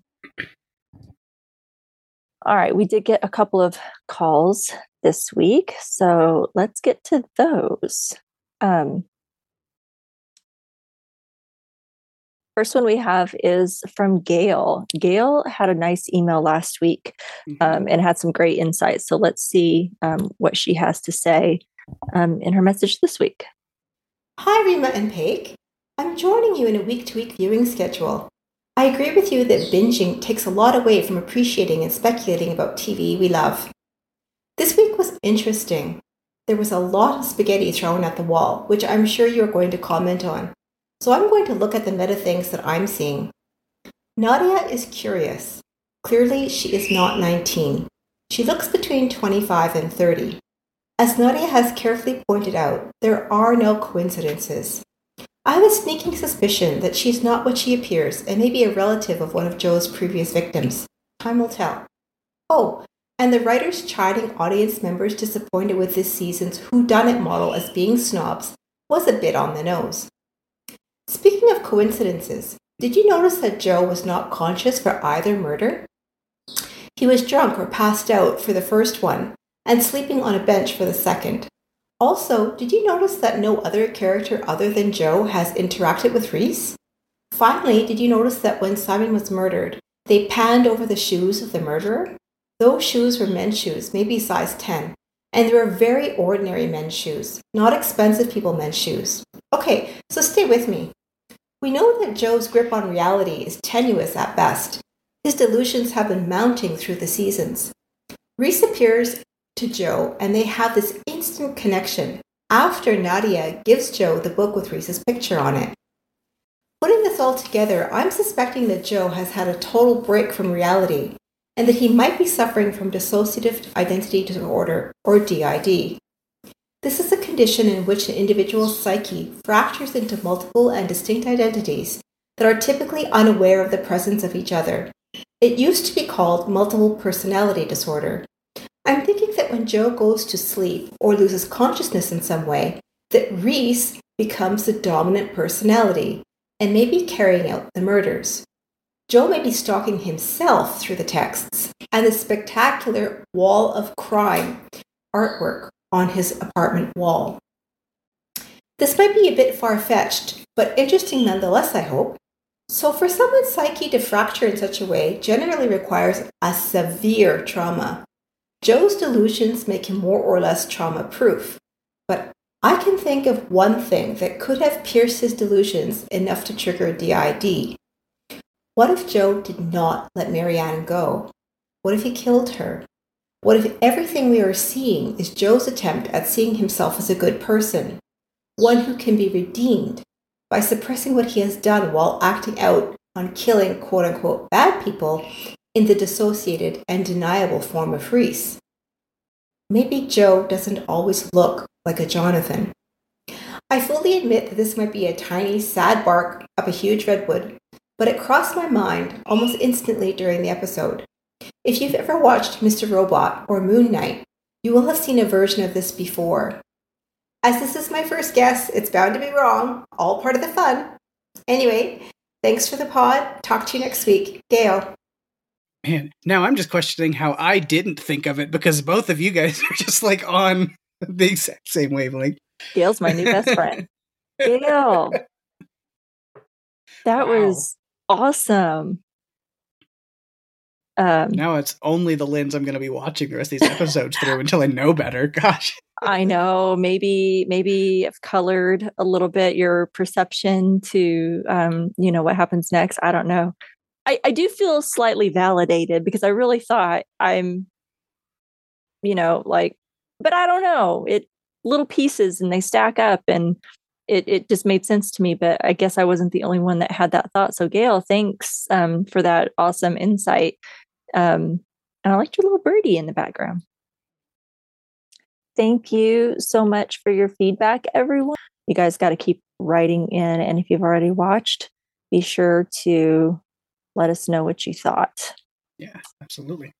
All right, we did get a couple of calls this week, so let's get to those. Um, first one we have is from Gail. Gail had a nice email last week um, and had some great insights. So let's see um, what she has to say um, in her message this week. Hi, Rima and Paige. I'm joining you in a week-to-week viewing schedule. I agree with you that binging takes a lot away from appreciating and speculating about T V we love. This week was interesting. There was a lot of spaghetti thrown at the wall, which I'm sure you're going to comment on. So I'm going to look at the meta things that I'm seeing. Nadia is curious. Clearly, she is not nineteen. She looks between twenty-five and thirty. As Nadia has carefully pointed out, there are no coincidences. I have a sneaking suspicion that she's not what she appears and may be a relative of one of Joe's previous victims. Time will tell. Oh, and the writers chiding audience members disappointed with this season's whodunit model as being snobs was a bit on the nose. Speaking of coincidences, did you notice that Joe was not conscious for either murder? He was drunk or passed out for the first one and sleeping on a bench for the second. Also, did you notice that no other character other than Joe has interacted with Reese? Finally, did you notice that when Simon was murdered, they panned over the shoes of the murderer? Those shoes were men's shoes, maybe size ten, and they were very ordinary men's shoes, not expensive people men's shoes. Okay, so stay with me. We know that Joe's grip on reality is tenuous at best. His delusions have been mounting through the seasons. Reese appears to Joe, and they have this instant connection after Nadia gives Joe the book with Reese's picture on it. Putting this all together, I'm suspecting that Joe has had a total break from reality and that he might be suffering from dissociative identity disorder, or D I D. This is a condition in which an individual's psyche fractures into multiple and distinct identities that are typically unaware of the presence of each other. It used to be called multiple personality disorder. I'm thinking that when Joe goes to sleep or loses consciousness in some way, that Reese becomes the dominant personality and may be carrying out the murders. Joe may be stalking himself through the texts and the spectacular wall of crime artwork on his apartment wall. This might be a bit far-fetched, but interesting nonetheless, I hope. So for someone's psyche to fracture in such a way generally requires a severe trauma. Joe's delusions make him more or less trauma-proof, but I can think of one thing that could have pierced his delusions enough to trigger D I D. What if Joe did not let Marianne go? What if he killed her? What if everything we are seeing is Joe's attempt at seeing himself as a good person, one who can be redeemed by suppressing what he has done while acting out on killing quote-unquote bad people in the dissociated and deniable form of Reese? Maybe Joe doesn't always look like a Jonathan. I fully admit that this might be a tiny, sad bark up a huge redwood, but it crossed my mind almost instantly during the episode. If you've ever watched Mister Robot or Moon Knight, you will have seen a version of this before. As this is my first guess, it's bound to be wrong, all part of the fun. Anyway, thanks for the pod. Talk to you next week. Gail. Man, now I'm just questioning how I didn't think of it because both of you guys are just like on the exact same wavelength. Gail's my new best friend. Gail. That wow. was awesome. Um, now it's only the lens I'm going to be watching the rest of these episodes through until I know better. Gosh. I know. Maybe, maybe I've colored a little bit your perception to, um, you know, what happens next. I don't know. I, I do feel slightly validated because I really thought I'm, you know, like, but I don't know. It little pieces and they stack up and it, it just made sense to me. But I guess I wasn't the only one that had that thought. So Gail, thanks um, for that awesome insight. Um, and I liked your little birdie in the background. Thank you so much for your feedback, everyone. You guys got to keep writing in. And if you've already watched, be sure to let us know what you thought. Yeah, absolutely.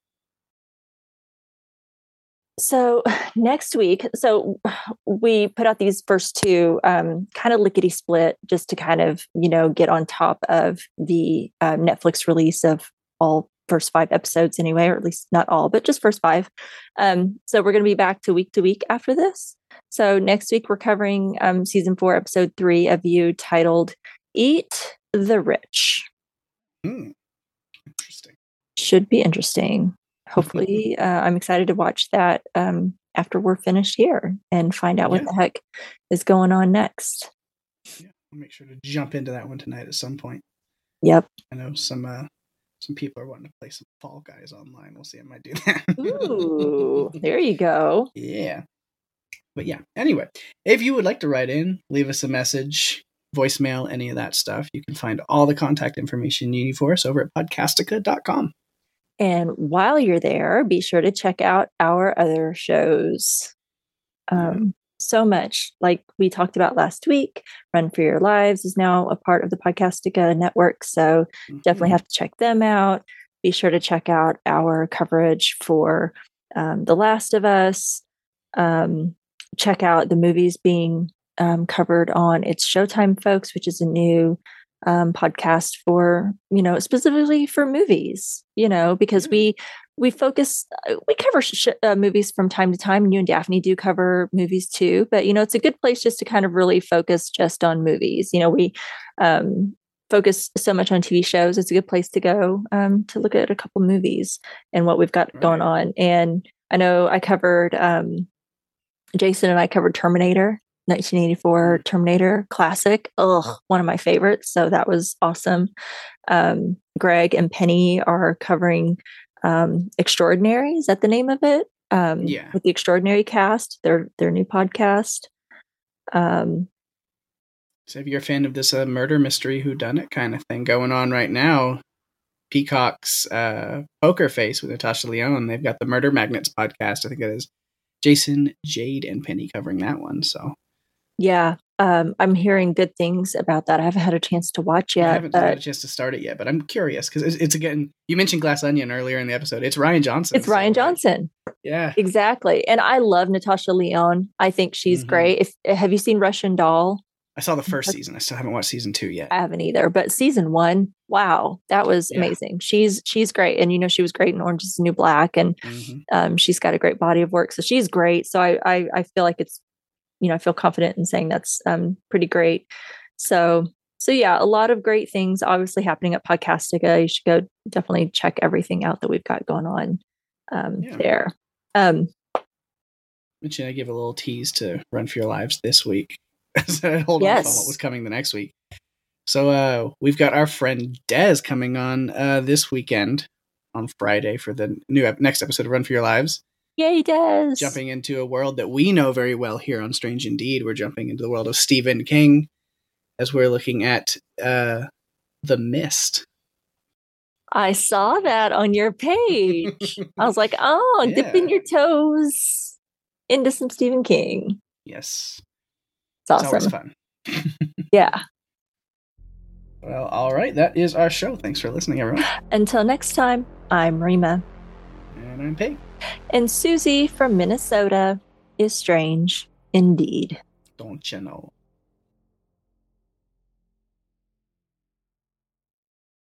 So next week, so we put out these first two um, kind of lickety split just to kind of, you know, get on top of the uh, Netflix release of all first five episodes anyway, or at least not all, but just first five. Um, so we're going to be back to week to week after this. So next week we're covering um, season four, episode three of You, titled Eat the Rich. Hmm. Interesting. Should be interesting. Hopefully, uh, I'm excited to watch that um, after we're finished here and find out Yeah. what the heck is going on next. Yeah, I'll make sure to jump into that one tonight at some point. Yep. I know some uh, some people are wanting to play some Fall Guys online. We'll see. I might do that. Ooh, there you go. Yeah. But yeah, anyway, if you would like to write in, leave us a message, voicemail, any of that stuff, you can find all the contact information you need for us over at podcastica dot com. And while you're there, be sure to check out our other shows. Um, so much, like we talked about last week, Run for Your Lives is now a part of the Podcastica network. So Mm-hmm. definitely have to check them out. Be sure to check out our coverage for um, The Last of Us. Um, check out the movies being um, covered on It's Showtime, Folks, which is a new um, podcast for, you know, specifically for movies, you know, because we, we focus, we cover sh- uh, movies from time to time. And you and Daphne do cover movies too, but, you know, it's a good place just to kind of really focus just on movies. You know, we um, focus so much on T V shows. It's a good place to go um, to look at a couple movies and what we've got Right. going on. And I know I covered, um, Jason and I covered Terminator. nineteen eighty-four Terminator classic. Ugh, one of my favorites. So that was awesome. Um, Greg and Penny are covering um, Extraordinary. Is that the name of it? Um, Yeah. With the Extraordinary cast, their their new podcast. Um, So if you're a fan of this uh, murder mystery whodunit kind of thing going on right now, Peacock's uh, Poker Face with Natasha Lyonne, they've got the Murder Magnets podcast. I think it is Jason, Jade, and Penny covering that one. So yeah, um, I'm hearing good things about that. I haven't had a chance to watch yet. I haven't but had a chance to start it yet, but I'm curious because it's, it's again, you mentioned Glass Onion earlier in the episode. It's Ryan Johnson. it's Ryan so, like, Johnson. yeah. Exactly. And I love Natasha Lyonne. I think she's Mhm. great. If have you seen Russian Doll? I saw the first season. I still haven't watched season two yet. I haven't either, but season one, wow, that was Yeah. amazing. She's she's great, and you know she was great in Orange Is the New Black, and hmm um, she's got a great body of work, so she's great. So I I, I feel like it's, you know, I feel confident in saying that's um, pretty great. So so yeah, a lot of great things obviously happening at Podcastica. You should go definitely check everything out that we've got going on um, Yeah. there. Um, Mentioned I give a little tease to Run for Your Lives this week. So I'd hold on Yes. on what was coming the next week. So uh, we've got our friend Des coming on uh, this weekend on Friday for the new ep- next episode of Run for Your Lives. yay, he does. Jumping into a world that we know very well here on Strange Indeed. We're jumping into the world of Stephen King as we're looking at uh, The Mist. I saw that on your page. I was like, oh, Yeah. dipping your toes into some Stephen King. Yes. It's It's always awesome. fun. Yeah. Well, all right. That is our show. Thanks for listening, everyone. Until next time, I'm Rima. And I'm Pig. And Susie from Minnesota is strange indeed. Don't you know?